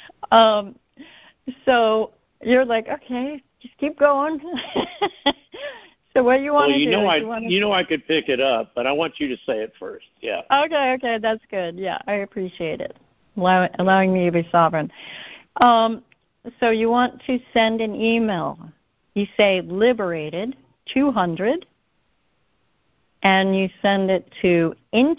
So, you're like, okay, just keep going. So what you want to do? You know I could pick it up, but I want you to say it first. Yeah. Okay, that's good. Yeah, I appreciate it. Allowing me to be sovereign. So you want to send an email. You say liberated 200, and you send it to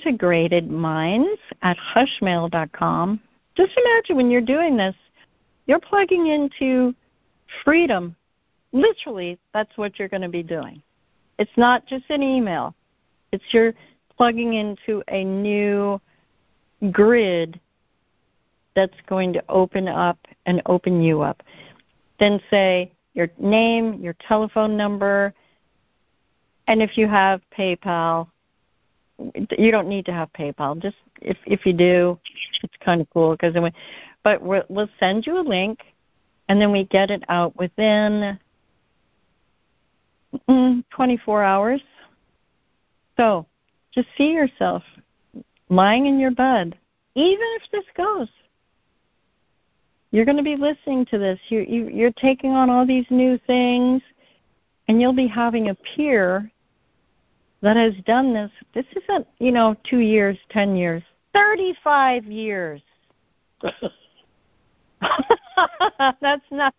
integratedminds@hushmail.com. Just imagine when you're doing this, you're plugging into freedom. Literally, that's what you're going to be doing. It's not just an email. It's you're plugging into a new grid that's going to open up and open you up. Then say your name, your telephone number, and if you have PayPal, you don't need to have PayPal. Just if you do, it's kind of cool but we'll send you a link, and then we get it out within 24 hours. So just see yourself lying in your bed, even if this goes. You're going to be listening to this. You're taking on all these new things, and you'll be having a peer that has done this. This isn't, 2 years, 10 years, 35 years. That's not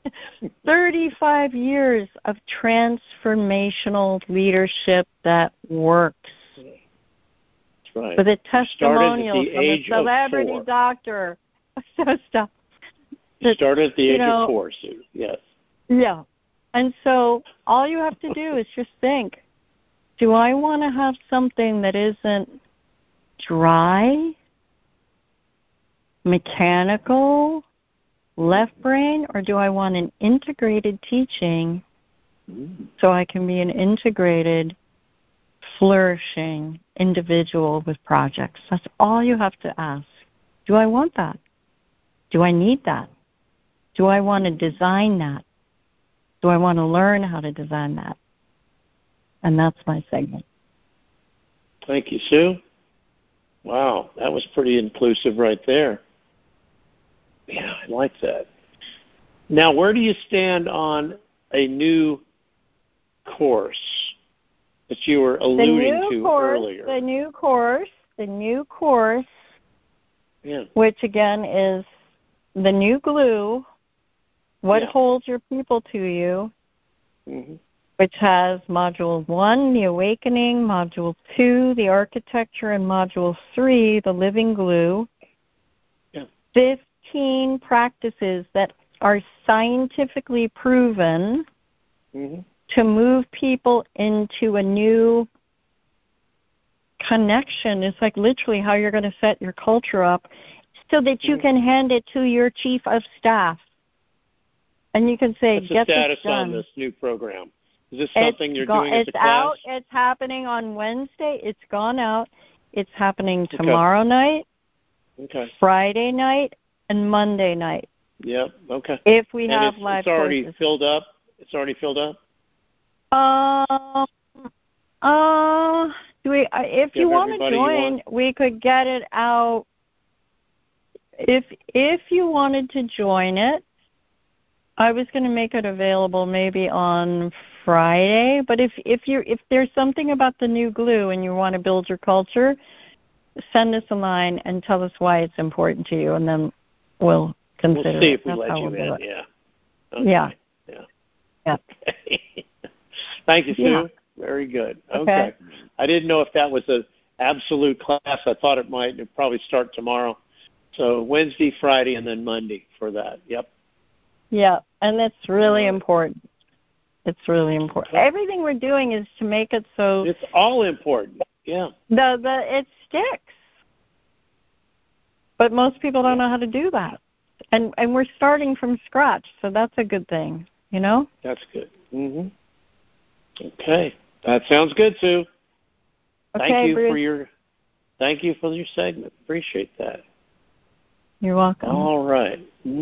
35 years of transformational leadership that works. That's right. With a testimonial from a celebrity 4. doctor. So stuff. You started at the age of 4, Sue. Yes. Yeah. And so all you have to do is just think, do I want to have something that isn't dry, mechanical, left brain, or do I want an integrated teaching so I can be an integrated, flourishing individual with projects? That's all you have to ask. Do I want that? Do I need that? Do I want to design that? Do I want to learn how to design that? And that's my segment. Thank you, Sue. Wow, that was pretty inclusive right there. Yeah, I like that. Now, where do you stand on a new course that you were alluding to earlier? The new course, Yeah. which again is the new glue, what holds your people to you, which has Module 1, the awakening, Module 2, the architecture, and Module 3, the living glue. 15 practices that are scientifically proven to move people into a new connection. It's like literally how you're going to set your culture up so that you can hand it to your chief of staff. And you can say, What's get the status this done. on this new program? Is this something you're doing at the class? Out. It's happening on Wednesday. It's gone out. It's happening tomorrow night, Friday night, and Monday night. Yep. Okay. If we have live it's already courses. filled up. It's already filled up. If you want to join, we could get it out. If you wanted to join it, I was going to make it available maybe on Friday. But if there's something about the new glue and you want to build your culture, send us a line and tell us why it's important to you, and then we'll consider. We'll see if we let you in. Yeah. Okay. Yeah. Okay. Thank you, Sue. Yeah. Very good. Okay. I didn't know if that was an absolute class. I thought it might probably start tomorrow. So Wednesday, Friday, and then Monday for that. Yep. Yeah, and that's really important. It's really important. Everything we're doing is to make it so it's all important. Yeah. It sticks. But most people don't know how to do that. And we're starting from scratch, so that's a good thing, you know? That's good. Okay. That sounds good, Sue. Thank you for your segment. Appreciate that. You're welcome. All right.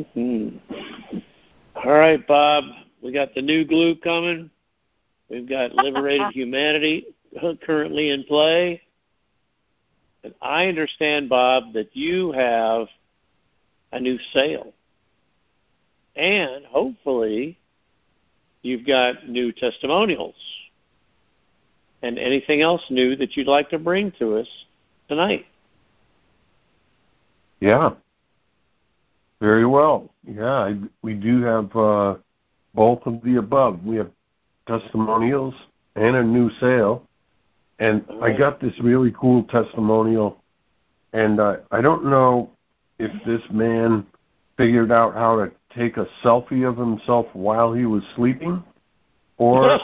All right, Bob. We got the new glue coming. We've got Liberated Humanity currently in play. And I understand, Bob, that you have a new sale. And hopefully you've got new testimonials. And anything else new that you'd like to bring to us tonight. Yeah. Very well. Yeah, we do have both of the above. We have testimonials and a new sale. And I got this really cool testimonial, and I don't know if this man figured out how to take a selfie of himself while he was sleeping, or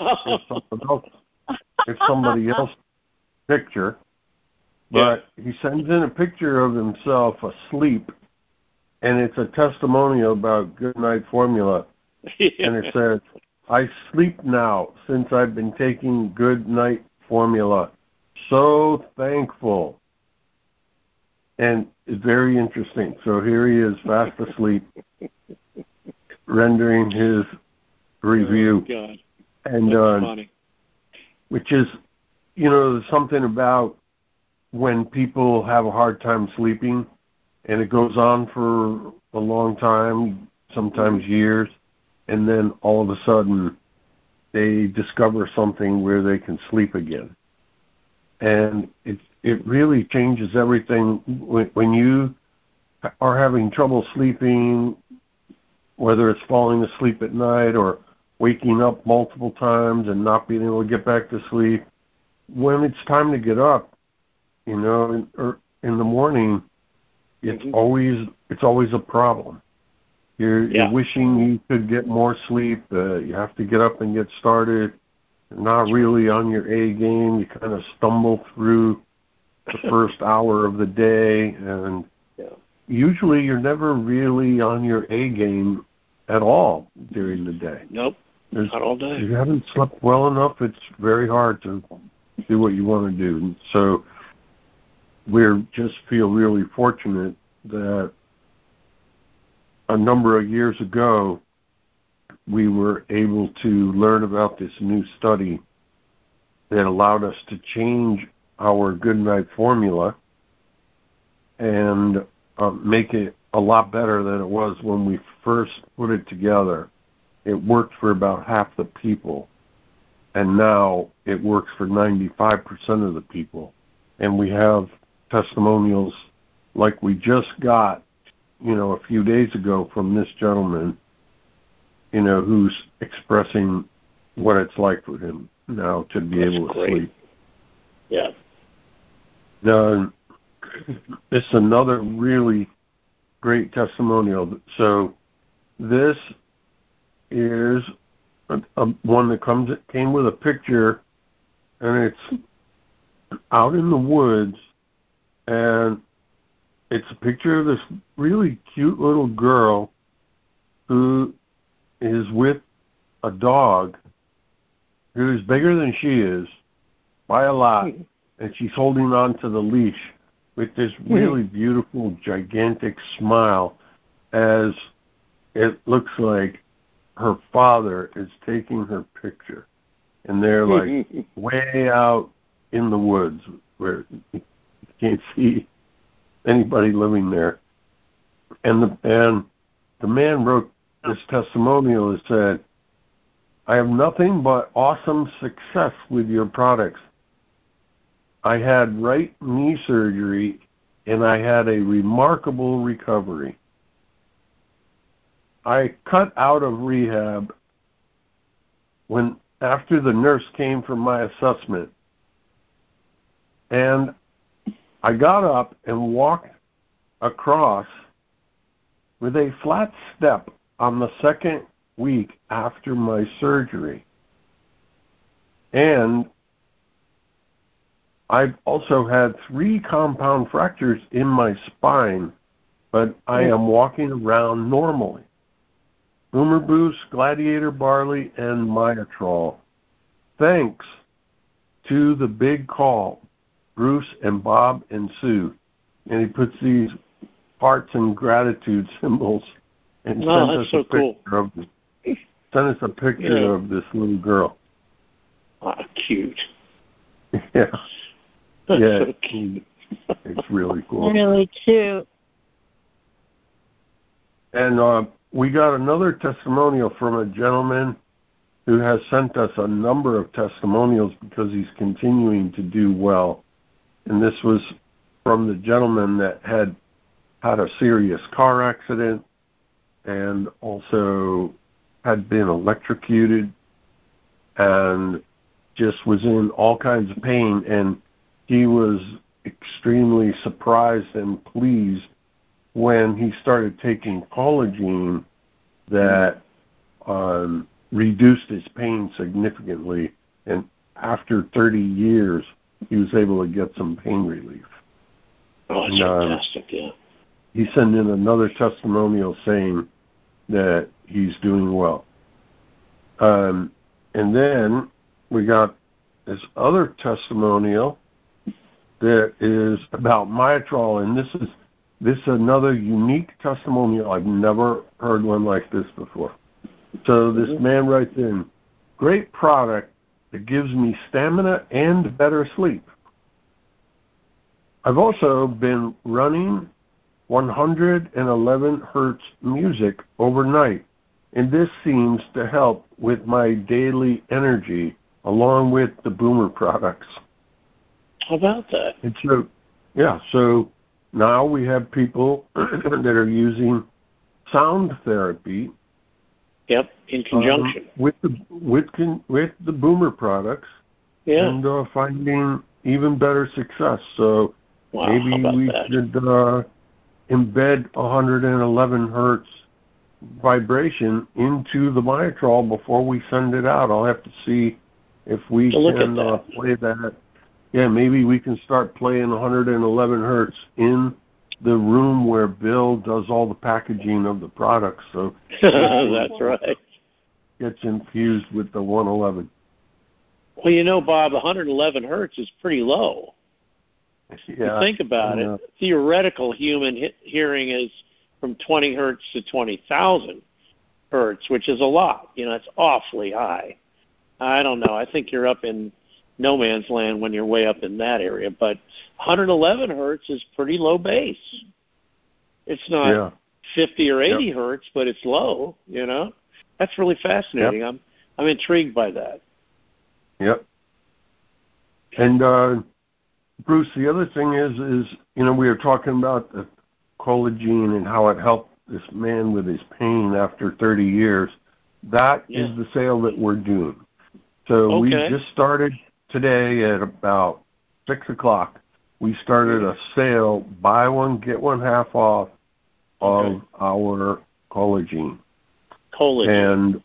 if somebody else picture. But he sends in a picture of himself asleep, and it's a testimonial about Good Night Formula. And it says, I sleep now since I've been taking Good Night Formula. So thankful. And it's very interesting. So here he is, fast asleep, rendering his review. Oh, God. And that's funny. Which is, something about when people have a hard time sleeping, and it goes on for a long time, sometimes years, and then all of a sudden they discover something where they can sleep again. And it really changes everything. When you are having trouble sleeping, whether it's falling asleep at night or waking up multiple times and not being able to get back to sleep, when it's time to get up, or in the morning, it's always a problem. You're wishing you could get more sleep. You have to get up and get started. You're not really on your A game. You kind of stumble through the first hour of the day, and usually you're never really on your A game at all during the day. Nope, not all day. If you haven't slept well enough, it's very hard to do what you want to do. And so we just feel really fortunate that a number of years ago, we were able to learn about this new study that allowed us to change our Good Night Formula and make it a lot better than it was when we first put it together. It worked for about half the people, and now it works for 95% of the people. And we have testimonials like we just got a few days ago from this gentleman, who's expressing what it's like for him now to be able to sleep. Yeah. Now, it's another really great testimonial. So this is one that came with a picture, and it's out in the woods, and it's a picture of this really cute little girl who is with a dog who's bigger than she is by a lot, and she's holding on to the leash with this really beautiful, gigantic smile as it looks like her father is taking her picture. And they're like way out in the woods where you can't see anybody living there. And the man wrote this testimonial that said, "I have nothing but awesome success with your products. I had right knee surgery, and I had a remarkable recovery. I cut out of rehab after the nurse came for my assessment, and I got up and walked across with a flat step on the second week after my surgery. And I've also had 3 compound fractures in my spine, but I am walking around normally. Boomer Boost, Gladiator Barley, and Myotrol. Thanks to the big call, Bruce and Bob and Sue." And he puts these hearts and gratitude symbols and sent us a picture of this. Send us a picture of this little girl. Oh, cute. Yeah. That's yeah, so cute. It's really cool. Really cute. And we got another testimonial from a gentleman who has sent us a number of testimonials because he's continuing to do well. And this was from the gentleman that had a serious car accident and also had been electrocuted and just was in all kinds of pain. And he was extremely surprised and pleased when he started taking Collagen that reduced his pain significantly. And after 30 years, he was able to get some pain relief. Oh, that's fantastic, yeah. He sent in another testimonial saying that he's doing well. And then we got this other testimonial that is about Myotrol, and this is another unique testimonial. I've never heard one like this before. So this man writes in, "Great product that gives me stamina and better sleep. I've also been running 111 hertz music overnight, and this seems to help with my daily energy along with the Boomer products." How about that? And so now we have people that are using sound therapy. Yep, in conjunction with the Boomer products, and finding even better success. So maybe we should embed 111 hertz vibration into the Myotrol before we send it out. I'll have to see if we can play that. Yeah, maybe we can start playing 111 hertz in the room where Bill does all the packaging of the products. So that's right. Gets infused with the 111. Well, Bob, 111 hertz is pretty low. Yeah, think about it. Theoretical human hearing is from 20 hertz to 20,000 hertz, which is a lot. It's awfully high. I don't know. I think you're up in no man's land when you're way up in that area. But 111 hertz is pretty low base. It's not 50 or 80 hertz, but it's low. That's really fascinating. Yep. I'm intrigued by that. Yep. And Bruce, the other thing is we were talking about the Collagen and how it helped this man with his pain after 30 years, that is the sale that we're doing. So we just started today at about 6 o'clock. We started a sale, buy one, get one half off of our Collagen. And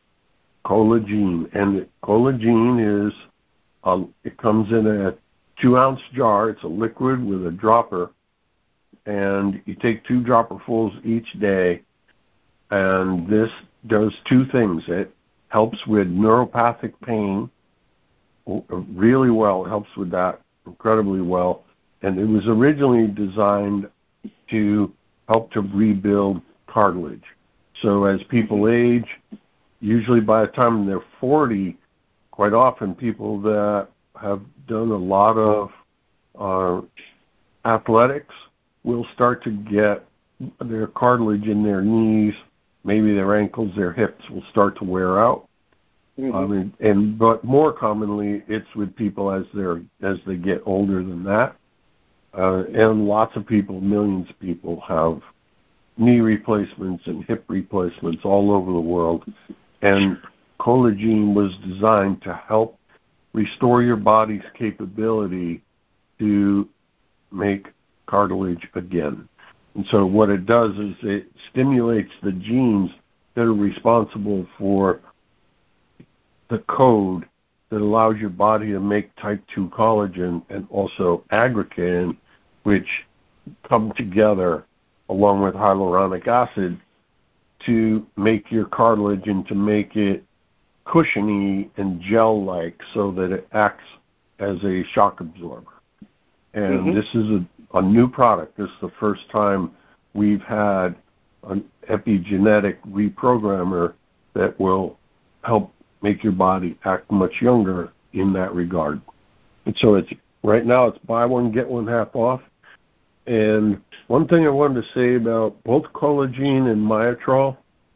Collagen is, it comes in a 2-ounce jar. It's a liquid with a dropper. And you take 2 dropperfuls each day. And this does 2 things. It helps with neuropathic pain really well. It helps with that incredibly well. And it was originally designed to help to rebuild cartilage. So as people age, usually by the time they're 40, quite often people that have done a lot of athletics will start to get their cartilage in their knees, maybe their ankles, their hips will start to wear out. But more commonly, it's with people as they get older than that. And lots of people, millions of people, have knee replacements and hip replacements all over the world. And Collagen was designed to help restore your body's capability to make cartilage again. And so what it does is it stimulates the genes that are responsible for the code that allows your body to make type 2 collagen and also aggrecan, which come together along with hyaluronic acid to make your cartilage and to make it cushiony and gel-like so that it acts as a shock absorber. And this is a new product. This is the first time we've had an epigenetic reprogrammer that will help make your body act much younger in that regard. And so it's right now it's buy one, get one half off. And one thing I wanted to say about both Collagen and Myotrol,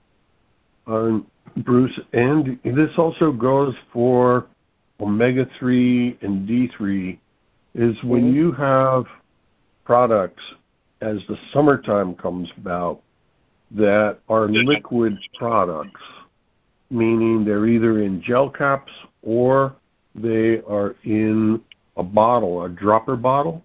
Bruce, and this also goes for omega-3 and D3, is when you have products as the summertime comes about that are liquid products, meaning they're either in gel caps or they are in a bottle, a dropper bottle,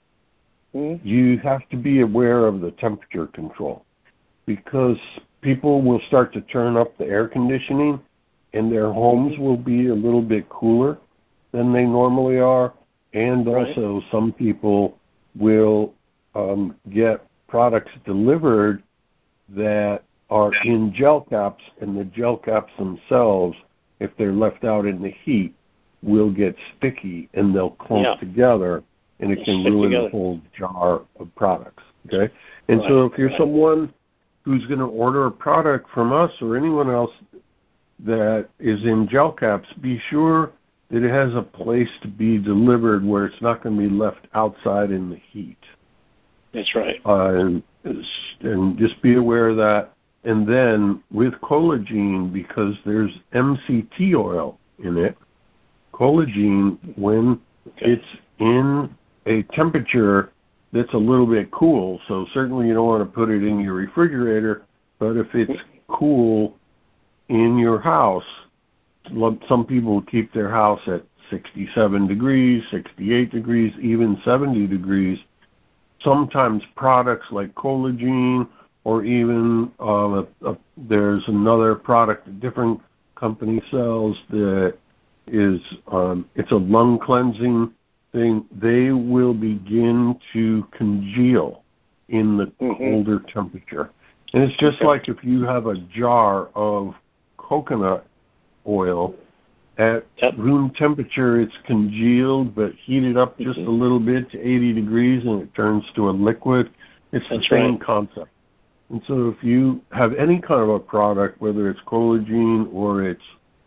you have to be aware of the temperature control because people will start to turn up the air conditioning and their homes will be a little bit cooler than they normally are. And also some people will get products delivered that are in gel caps, and the gel caps themselves, if they're left out in the heat, will get sticky and they'll clump together, and it can ruin the whole jar of products. Okay? And so if you're someone who's going to order a product from us or anyone else that is in gel caps, be sure that it has a place to be delivered where it's not going to be left outside in the heat. That's right. And just be aware of that. And then with Collagen, because there's MCT oil in it, Collagen, when it's in a temperature that's a little bit cool, so certainly you don't want to put it in your refrigerator, but if it's cool in your house, some people keep their house at 67 degrees, 68 degrees, even 70 degrees. Sometimes products like Collagen or even there's another product a different company sells that is it's a lung cleansing thing. They will begin to congeal in the colder temperature. And it's just like if you have a jar of coconut oil at room temperature, it's congealed, but heated up just a little bit to 80 degrees and it turns to a liquid. It's the same concept. And so if you have any kind of a product, whether it's Collagen or it's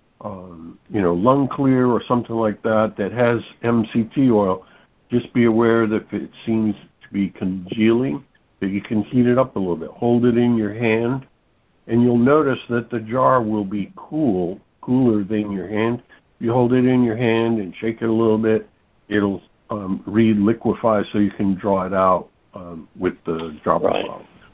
Lung Clear or something like that that has MCT oil, just be aware that if it seems to be congealing, that you can heat it up a little bit. Hold it in your hand, and you'll notice that the jar will be cooler than your hand. If you hold it in your hand and shake it a little bit, it'll re-liquefy so you can draw it out with the dropper bottle.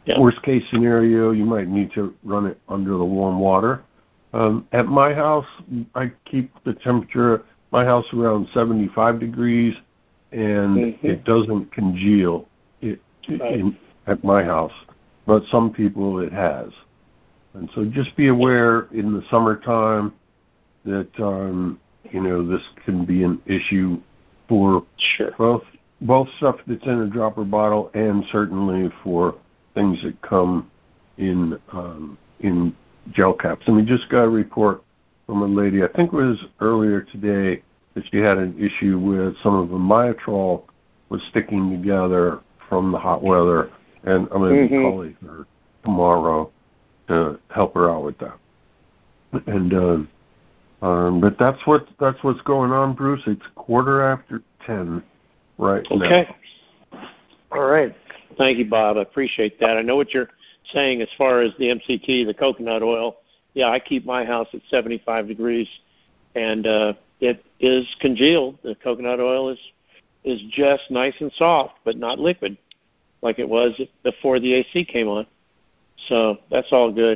Yeah. Worst case scenario, you might need to run it under the warm water. At my house, I keep the temperature at my house around 75 degrees, and it doesn't congeal at my house. But some people it has. And so just be aware in the summertime that, this can be an issue for both stuff that's in a dropper bottle and certainly for things that come in gel caps. And we just got a report from a lady, I think it was earlier today, that she had an issue with some of the Myotrol was sticking together from the hot weather, and I'm going to be calling her tomorrow to help her out with that. And but that's what's going on, Bruce. It's 10:15 right now. Okay. All right. Thank you, Bob. I appreciate that. I know what you're saying as far as the MCT, the coconut oil. Yeah, I keep my house at 75 degrees, and it is congealed. The coconut oil is just nice and soft, but not liquid like it was before the AC came on. So that's all good.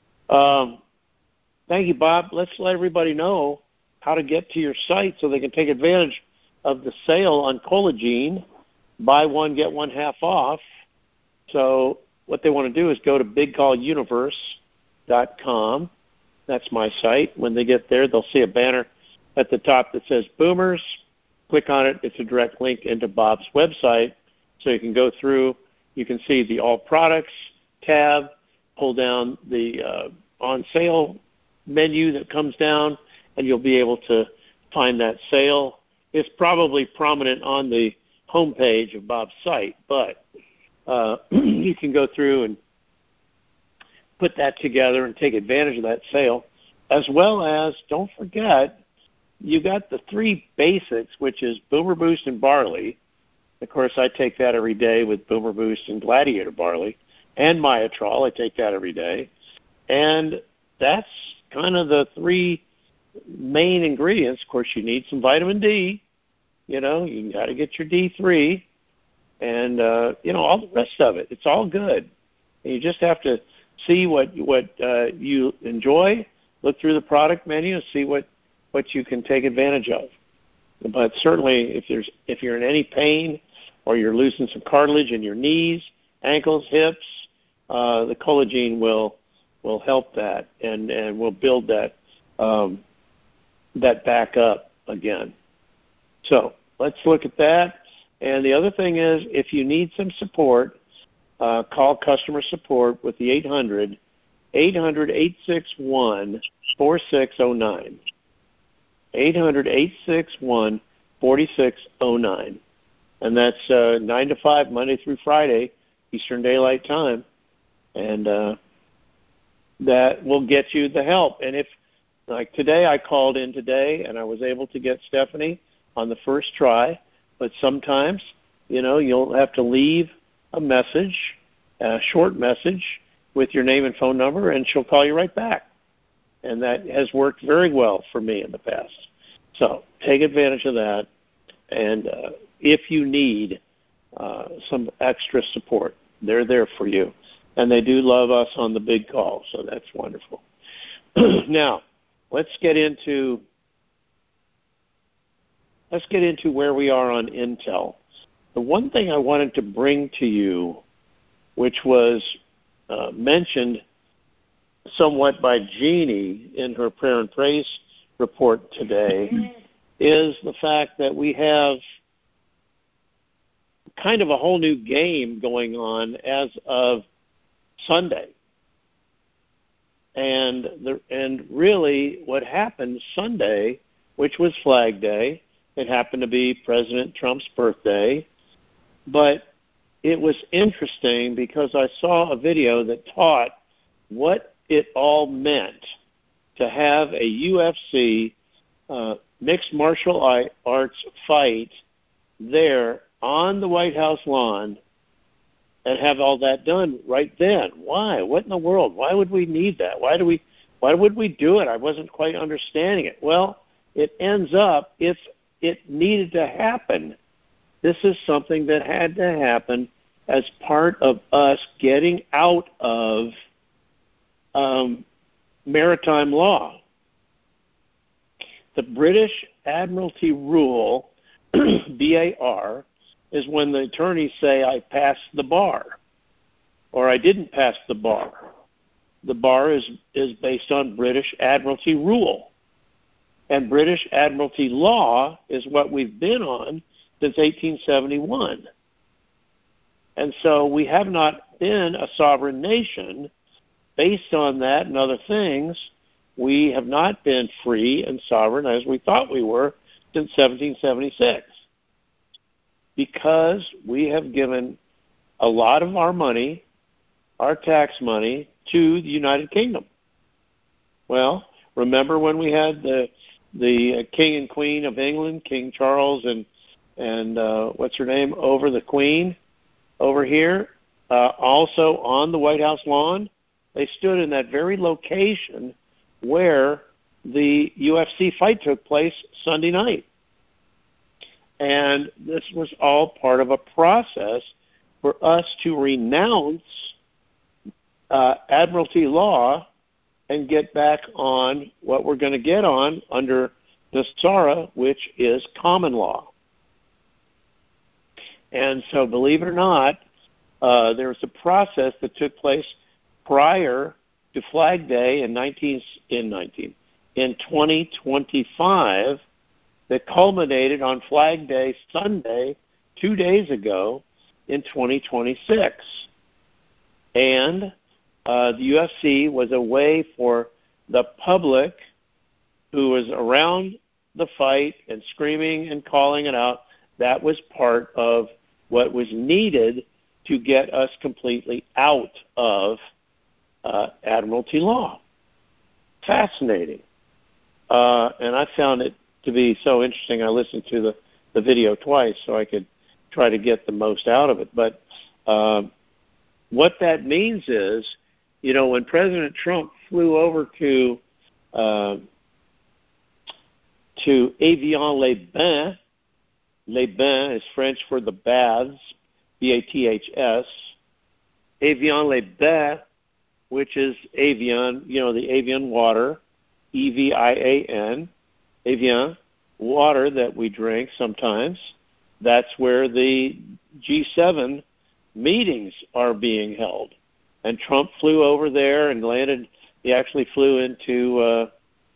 Thank you, Bob. Let's let everybody know how to get to your site so they can take advantage of the sale on Collagen. Buy one, get one half off. So what they want to do is go to bigcalluniverse.com. That's my site. When they get there, they'll see a banner at the top that says Boomers. Click on it. It's a direct link into Bob's website. So you can go through. You can see the All Products tab, pull down the on sale menu that comes down, and you'll be able to find that sale. It's probably prominent on the homepage of Bob's site, but you can go through and put that together and take advantage of that sale, as well as, don't forget, you got the 3 basics, which is Boomer Boost and Barley. Of course, I take that every day with Boomer Boost and Gladiator Barley, and Myotrol. I take that every day. And that's kind of the 3 main ingredients. Of course, you need some vitamin D. You got to get your D3 and, all the rest of it. It's all good. And you just have to see what you enjoy, look through the product menu, and see what you can take advantage of. But certainly if you're in any pain or you're losing some cartilage in your knees, ankles, hips, the Collagen will help that and will build that back up again. So let's look at that. And the other thing is, if you need some support, call customer support with the 800-861-4609. 800-861-4609. And that's 9 to 5, Monday through Friday, Eastern Daylight Time. And that will get you the help. And if, like today, I called in today, and I was able to get Stephanie on the first try. But sometimes, you'll have to leave a message, a short message with your name and phone number, and she'll call you right back. And that has worked very well for me in the past. So take advantage of that. And if you need some extra support, they're there for you. And they do love us on the big call, so that's wonderful. Now, let's get into where we are on Intel. The one thing I wanted to bring to you, which was mentioned somewhat by Jeannie in her prayer and praise report today, is the fact that we have kind of a whole new game going on as of Sunday. And really what happened Sunday, which was Flag Day, it happened to be President Trump's birthday, but it was interesting because I saw a video that taught what it all meant to have a UFC mixed martial arts fight there on the White House lawn and have all that done right then. Why? What in the world? Why would we need that? Why would we do it? I wasn't quite understanding it. Well, it ends up it needed to happen. This is something that had to happen as part of us getting out of maritime law. The British Admiralty Rule, BAR, is when the attorneys say, I passed the bar, or I didn't pass the bar. The bar is based on British Admiralty Rule. And British Admiralty law is what we've been on since 1871. And so we have not been a sovereign nation. Based on that and other things, we have not been free and sovereign as we thought we were since 1776. Because we have given a lot of our money, our tax money, to the United Kingdom. Well, remember when we had the King and Queen of England, King Charles and what's her name, over the Queen over here, also on the White House lawn? They stood in that very location where the UFC fight took place Sunday night. And this was all part of a process for us to renounce Admiralty law and get back on what we're going to get on under the SARA, which is common law. And so, believe it or not, there was a process that took place prior to Flag Day in 2025 that culminated on Flag Day Sunday 2 days ago in 2026. And the UFC was a way for the public who was around the fight and screaming and calling it out. That was part of what was needed to get us completely out of Admiralty law. Fascinating. And I found it to be so interesting. I listened to the video twice so I could try to get the most out of it. But what that means is, when President Trump flew over to Evian-les-Bains, Les Bains is French for the baths, B-A-T-H-S, Evian-les-Bains, which is Evian, the Evian water, E-V-I-A-N, Evian, water that we drink sometimes. That's where the G7 meetings are being held. And Trump flew over there and landed. He actually flew into,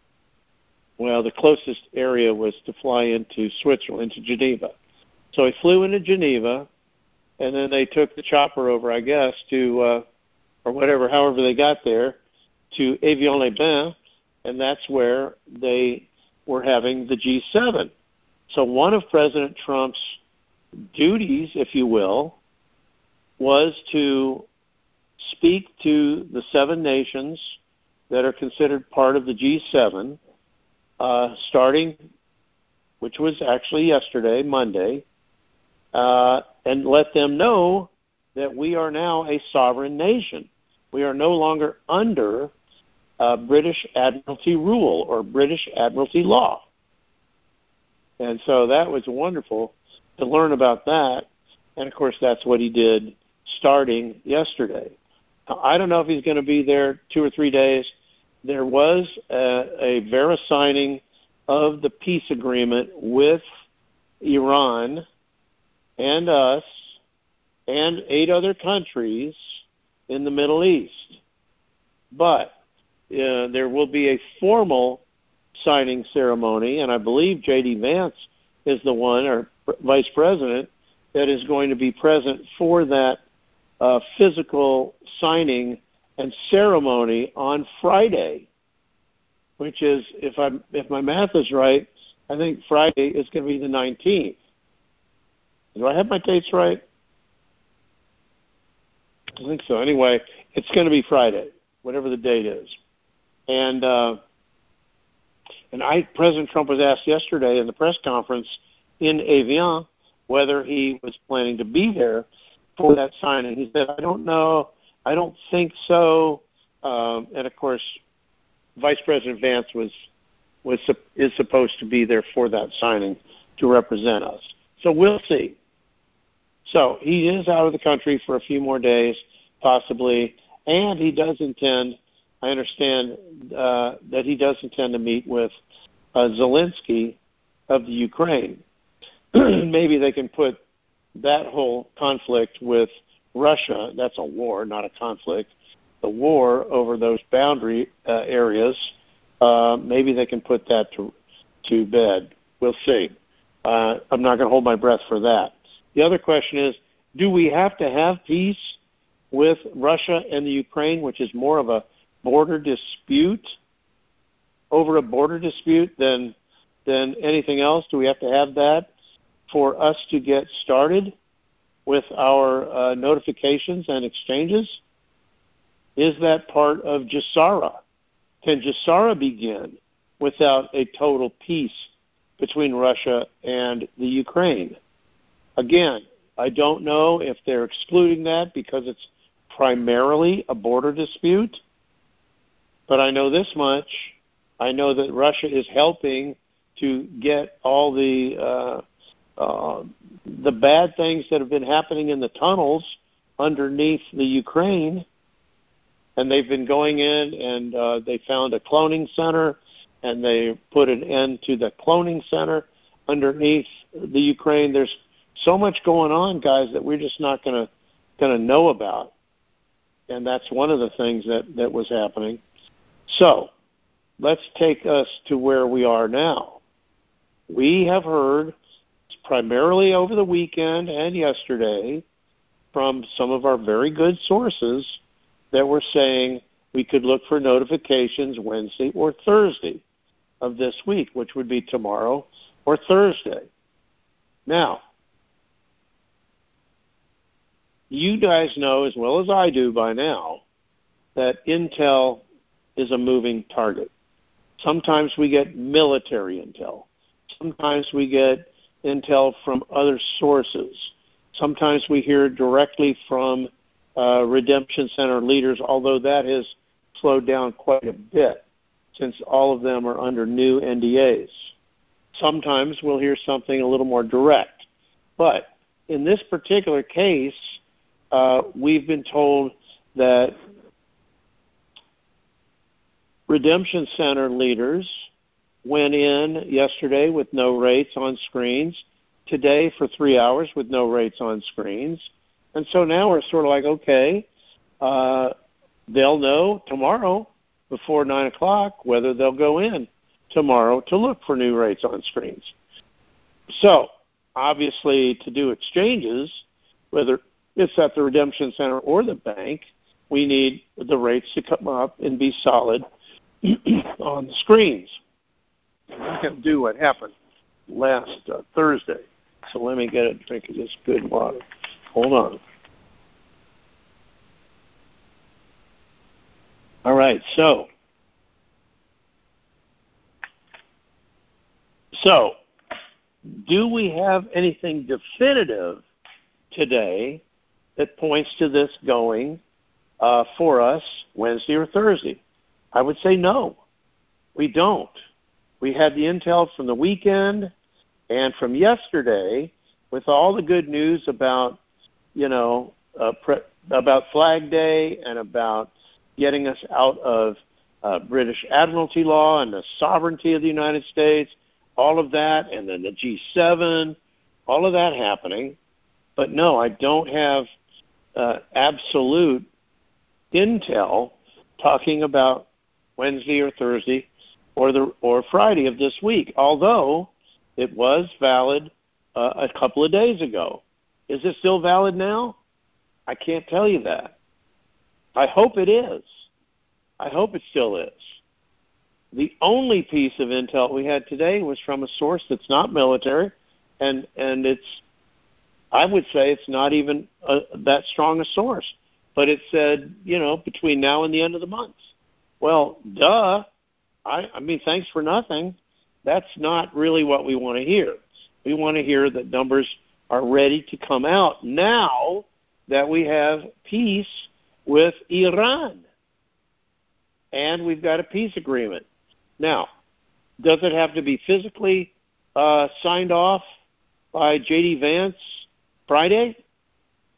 the closest area was to fly into Switzerland, into Geneva. So he flew into Geneva, and then they took the chopper over, I guess, to, however they got there, to Evian-les-Bains, and that's where they were having the G7. So one of President Trump's duties, if you will, was to speak to the 7 nations that are considered part of the G7, starting, which was actually yesterday, Monday, and let them know that we are now a sovereign nation. We are no longer under British Admiralty rule or British Admiralty law. And so that was wonderful to learn about that. And, of course, that's what he did starting yesterday. I don't know if he's going to be there 2 or 3 days. There was a Vera signing of the peace agreement with Iran and us and 8 other countries in the Middle East. But there will be a formal signing ceremony, and I believe J.D. Vance is the one, or Vice President, that is going to be present for that physical signing and ceremony on Friday, which is, if my math is right, I think Friday is going to be the 19th. Do I have my dates right? I think so. Anyway, it's going to be Friday, whatever the date is. And President Trump was asked yesterday in the press conference in Evian whether he was planning to be there for that signing. He said, I don't know. I don't think so. And, of course, Vice President Vance is supposed to be there for that signing to represent us. So we'll see. So he is out of the country for a few more days, possibly, and he does intend, I understand that he does intend to meet with Zelensky of the Ukraine. Maybe they can put that whole conflict with Russia, that's a war, not a conflict, the war over those boundary areas, maybe they can put that to bed. We'll see. I'm not going to hold my breath for that. The other question is, do we have to have peace with Russia and the Ukraine, which is more of a border dispute, over a border dispute than anything else? Do we have to have that for us to get started with our notifications and exchanges? Is that part of Jassara? Can Jassara begin without a total peace between Russia and the Ukraine? Again, I don't know if they're excluding that because it's primarily a border dispute, but I know this much. I know that Russia is helping to get all the bad things that have been happening in the tunnels underneath the Ukraine, and they've been going in and they found a cloning center, and they put an end to the cloning center underneath the Ukraine. There's so much going on, guys, that we're just not going to know about, and that's one of the things that was happening. So let's take us to where we are now. We have heard, primarily over the weekend and yesterday, from some of our very good sources that were saying we could look for notifications Wednesday or Thursday of this week, which would be tomorrow or Thursday. Now, you guys know as well as I do by now that Intel is a moving target. Sometimes we get military intel. Sometimes we get intel from other sources. Sometimes we hear directly from Redemption Center leaders, although that has slowed down quite a bit since all of them are under new NDAs. Sometimes we'll hear something a little more direct. But in this particular case, we've been told that Redemption Center leaders went in yesterday with no rates on screens, today for 3 hours with no rates on screens. And so now we're sort of like, okay, they'll know tomorrow before 9 o'clock whether they'll go in tomorrow to look for new rates on screens. So, obviously, to do exchanges, whether it's at the Redemption Center or the bank, we need the rates to come up and be solid on the screens. I'm not going to do what happened last Thursday. So let me get a drink of this good water. Hold on. All right, so do we have anything definitive today that points to this going for us Wednesday or Thursday? I would say no, we don't. We had the intel from the weekend and from yesterday with all the good news about, about Flag Day and about getting us out of British Admiralty law and the sovereignty of the United States, all of that, and then the G7, all of that happening. But no, I don't have absolute intel talking about Wednesday or Thursday or Friday of this week, although it was valid a couple of days ago. Is it still valid now? I can't tell you that. I hope it is. I hope it still is. The only piece of intel we had today was from a source that's not military, and it's, I would say it's not even that strong a source. But it said, between now and the end of the month. Well, duh. I mean, thanks for nothing. That's not really what we want to hear. We want to hear that numbers are ready to come out now that we have peace with Iran. And we've got a peace agreement. Now, does it have to be physically signed off by J.D. Vance Friday?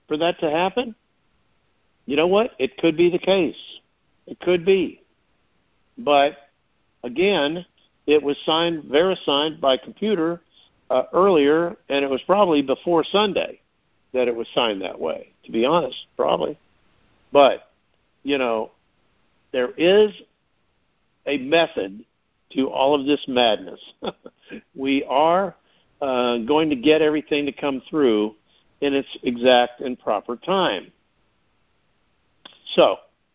for that to happen? You know what? It could be the case. It could be. But, again, it was VeriSigned by computer earlier, and it was probably before Sunday that it was signed that way, to be honest, probably. But, there is a method to all of this madness. We are going to get everything to come through in its exact and proper time. So,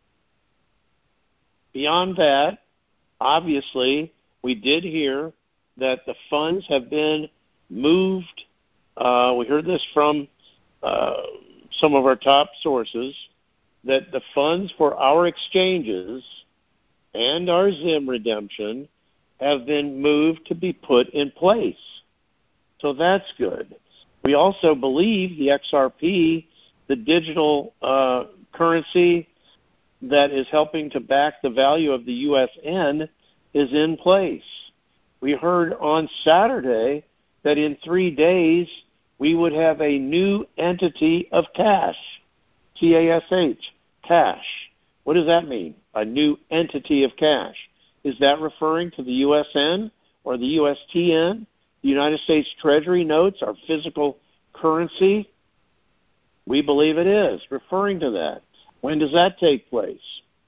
beyond that, obviously, we did hear that the funds have been moved. We heard this from some of our top sources, that the funds for our exchanges and our Zim redemption have been moved to be put in place. So that's good. We also believe the XRP, the digital currency that is helping to back the value of the USN, is in place. We heard on Saturday that in 3 days we would have a new entity of cash, CASH, cash. What does that mean? A new entity of cash. Is that referring to the USN or the USTN? The United States Treasury notes, our physical currency? We believe it is, referring to that. When does that take place?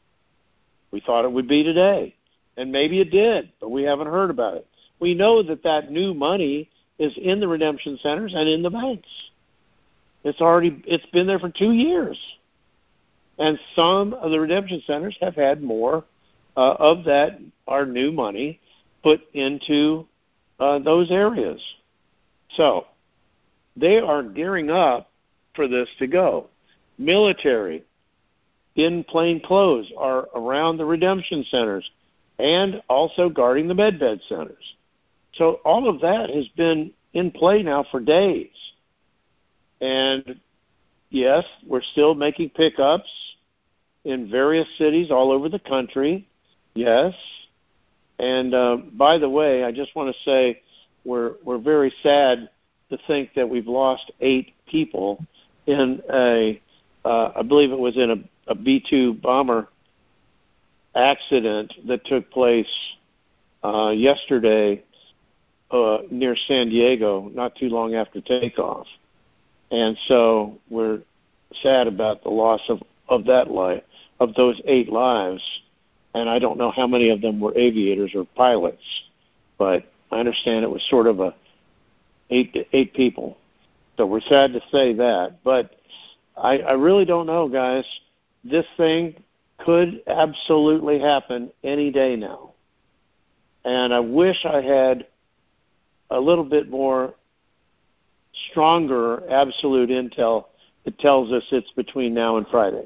We thought it would be today, and maybe it did, but we haven't heard about it. We know that that new money is in the redemption centers and in the banks. It's been there for 2 years. And some of the redemption centers have had more of that, our new money, put into those areas. So they are gearing up for this to go. Military in plain clothes are around the redemption centers and also guarding the medbed centers. So all of that has been in play now for days. And yes, we're still making pickups in various cities all over the country. Yes. And by the way, I just want to say we're very sad to think that we've lost 8 people in I believe it was in a B-2 bomber accident that took place yesterday near San Diego, not too long after takeoff. And so we're sad about the loss of that life, of those 8 lives. And I don't know how many of them were aviators or pilots, but I understand it was sort of eight people. So we're sad to say that. But I really don't know, guys. This thing could absolutely happen any day now. And I wish I had a little bit more stronger absolute intel that tells us it's between now and Friday.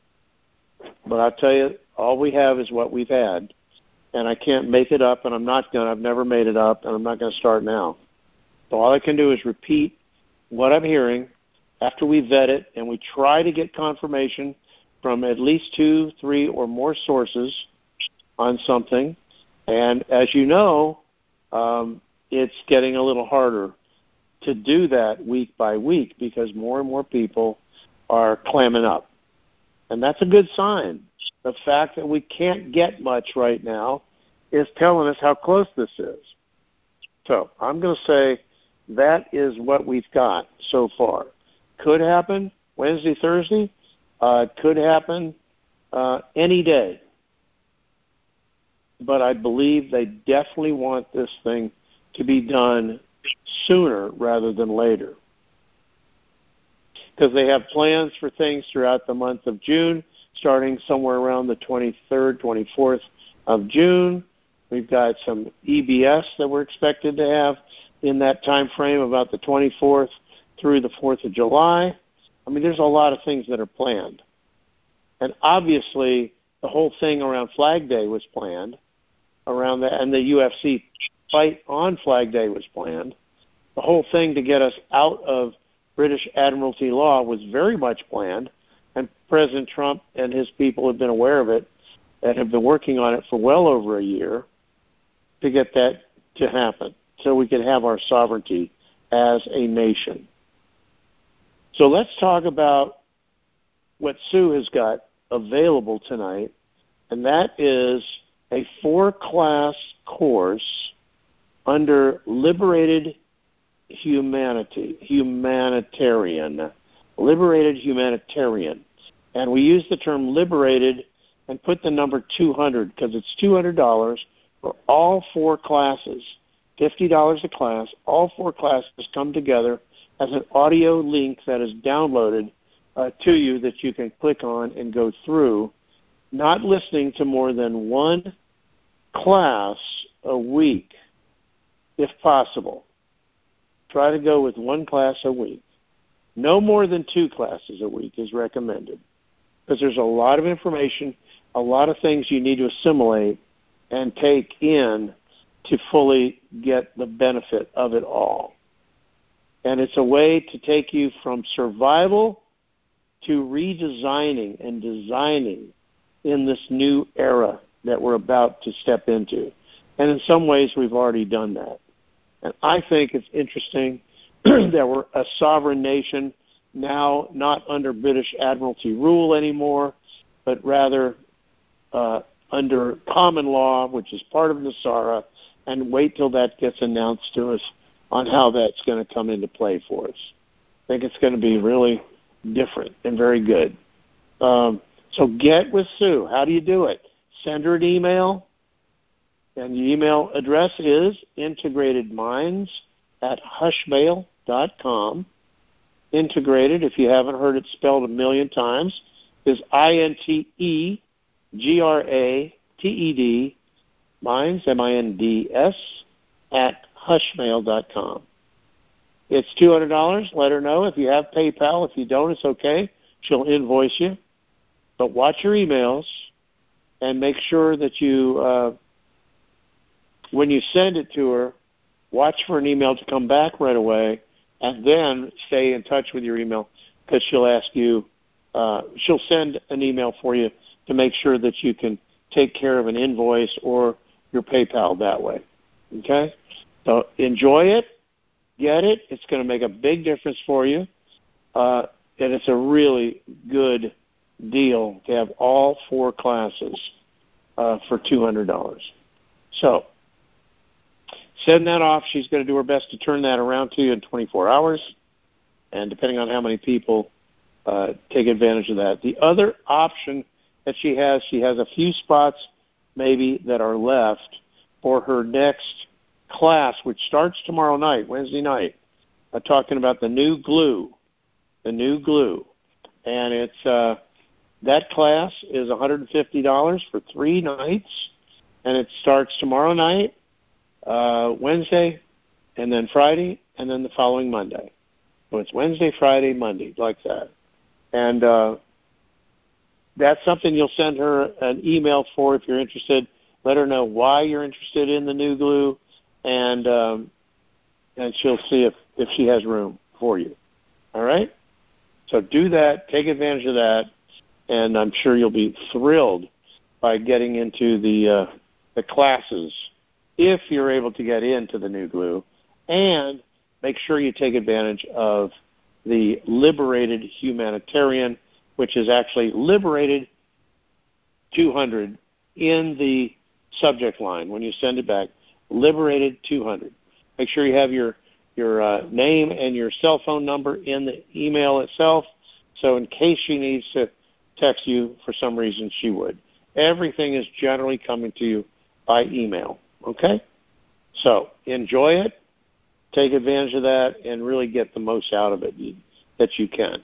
But I'll tell you, all we have is what we've had. And I can't make it up, and I'm not going to. I've never made it up, and I'm not going to start now. So all I can do is repeat what I'm hearing after we vet it, and we try to get confirmation from at least 2, 3, or more sources on something. And as you know, it's getting a little harder to do that week by week because more and more people are clamming up. And that's a good sign. The fact that we can't get much right now is telling us how close this is. So I'm going to say that is what we've got so far. Could happen Wednesday, Thursday. Could happen any day. But I believe they definitely want this thing to be done sooner rather than later. Because they have plans for things throughout the month of June, starting somewhere around the 23rd, 24th of June. We've got some EBS that we're expected to have in that time frame, about the 24th through the 4th of July. I mean, there's a lot of things that are planned. And obviously, the whole thing around Flag Day was planned, around that, and the UFC fight on Flag Day was planned. The whole thing to get us out of British Admiralty law was very much planned, and President Trump and his people have been aware of it and have been working on it for well over a year to get that to happen so we could have our sovereignty as a nation. So let's talk about what Sue has got available tonight, and that is a 4-class course under Liberated Humanitarian. Liberated Humanitarian. And we use the term liberated and put the number 200 because it's $200 for all 4 classes, $50 a class. All 4 classes come together as an audio link that is downloaded to you that you can click on and go through, not listening to more than 1 class a week, if possible. Try to go with 1 class a week. No more than 2 classes a week is recommended because there's a lot of information, a lot of things you need to assimilate and take in to fully get the benefit of it all. And it's a way to take you from survival to redesigning and designing in this new era that we're about to step into. And in some ways, we've already done that. And I think it's interesting that we're a sovereign nation now, not under British Admiralty rule anymore, but rather under common law, which is part of NESARA, and wait till that gets announced to us on how that's going to come into play for us. I think it's going to be really different and very good. So get with Sue. How do you do it? Send her an email, and the email address is integratedminds@hushmail.com. Integrated, if you haven't heard it spelled a million times, is INTEGRATED, minds, MINDS, @hushmail.com. It's $200. Let her know. If you have PayPal, if you don't, it's okay. She'll invoice you. But watch your emails and make sure that you, when you send it to her, watch for an email to come back right away, and then stay in touch with your email because she'll ask you, she'll send an email for you to make sure that you can take care of an invoice or your PayPal that way. Okay? So enjoy it. Get it. It's going to make a big difference for you. And it's a really good deal to have all 4 classes for $200. So send that off. She's going to do her best to turn that around to you in 24 hours. And depending on how many people take advantage of that. The other option that she has a few spots maybe that are left for her next class, which starts tomorrow night, Wednesday night, talking about the new glue. And it's that class is $150 for 3 nights, and it starts tomorrow night, Wednesday, and then Friday, and then the following Monday. So it's Wednesday, Friday, Monday, like that. And that's something you'll send her an email for if you're interested. Let her know why you're interested in the new glue, and she'll see if she has room for you. All right? So do that. Take advantage of that, and I'm sure you'll be thrilled by getting into the classes if you're able to get into the new glue, and make sure you take advantage of the Liberated Humanitarian, which is actually Liberated 200 in the subject line when you send it back. Liberated 200. Make sure you have your name and your cell phone number in the email itself, so in case she needs to text you for some reason, she would. Everything is generally coming to you by email, okay? So enjoy it, take advantage of that, and really get the most out of it that you can.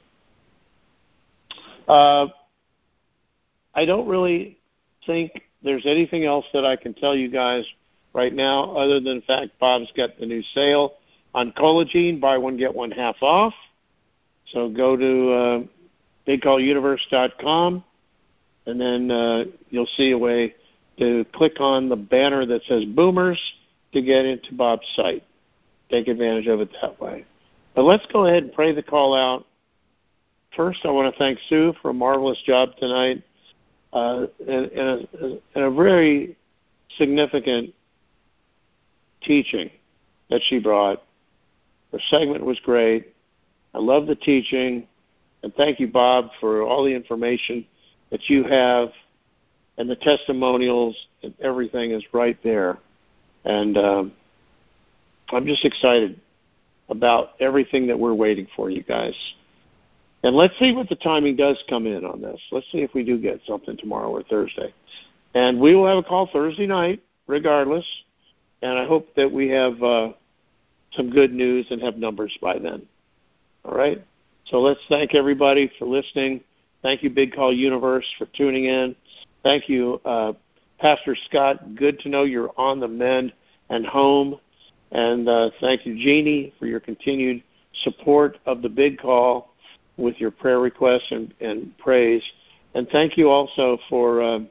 I don't really think there's anything else that I can tell you guys right now other than the fact Bob's got the new sale on Collagen, buy one, get one half off. So go to BigCallUniverse.com, and then you'll see a way to click on the banner that says Boomers to get into Bob's site. Take advantage of it that way. But let's go ahead and pray the call out. First, I want to thank Sue for a marvelous job tonight and a very significant teaching that she brought. Her segment was great. I love the teaching. And thank you, Bob, for all the information that you have, and the testimonials, and everything is right there. And I'm just excited about everything that we're waiting for, you guys. And let's see what the timing does come in on this. Let's see if we do get something tomorrow or Thursday. And we will have a call Thursday night, regardless. And I hope that we have some good news and have numbers by then. All right? So let's thank everybody for listening. Thank you, Big Call Universe, for tuning in. Thank you, Pastor Scott. Good to know you're on the mend and home. And thank you, Jeannie, for your continued support of the Big Call with your prayer requests and praise. And thank you also for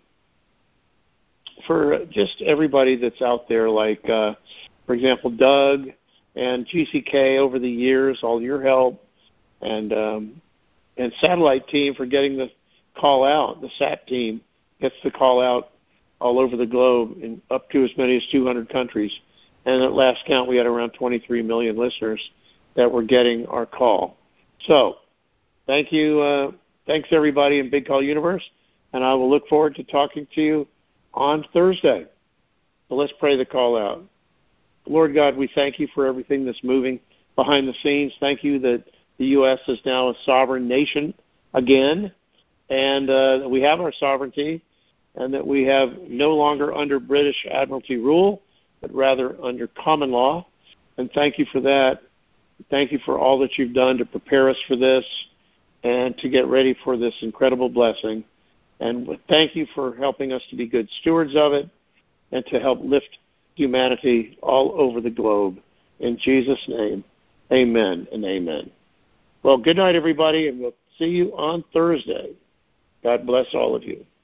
just everybody that's out there, like, for example, Doug and GCK over the years, all your help, and Satellite Team for getting the call out. The SAT team gets the call out all over the globe in up to as many as 200 countries. And at last count, we had around 23 million listeners that were getting our call. So thank you. Thanks, everybody in Big Call Universe. And I will look forward to talking to you on Thursday. So let's pray the call out. Lord God, we thank you for everything that's moving behind the scenes. Thank you that the U.S. is now a sovereign nation again, and we have our sovereignty, and that we have no longer under British Admiralty rule, but rather under common law. And thank you for that. Thank you for all that you've done to prepare us for this and to get ready for this incredible blessing. And thank you for helping us to be good stewards of it and to help lift humanity all over the globe. In Jesus' name, amen and amen. Well, good night, everybody, and we'll see you on Thursday. God bless all of you.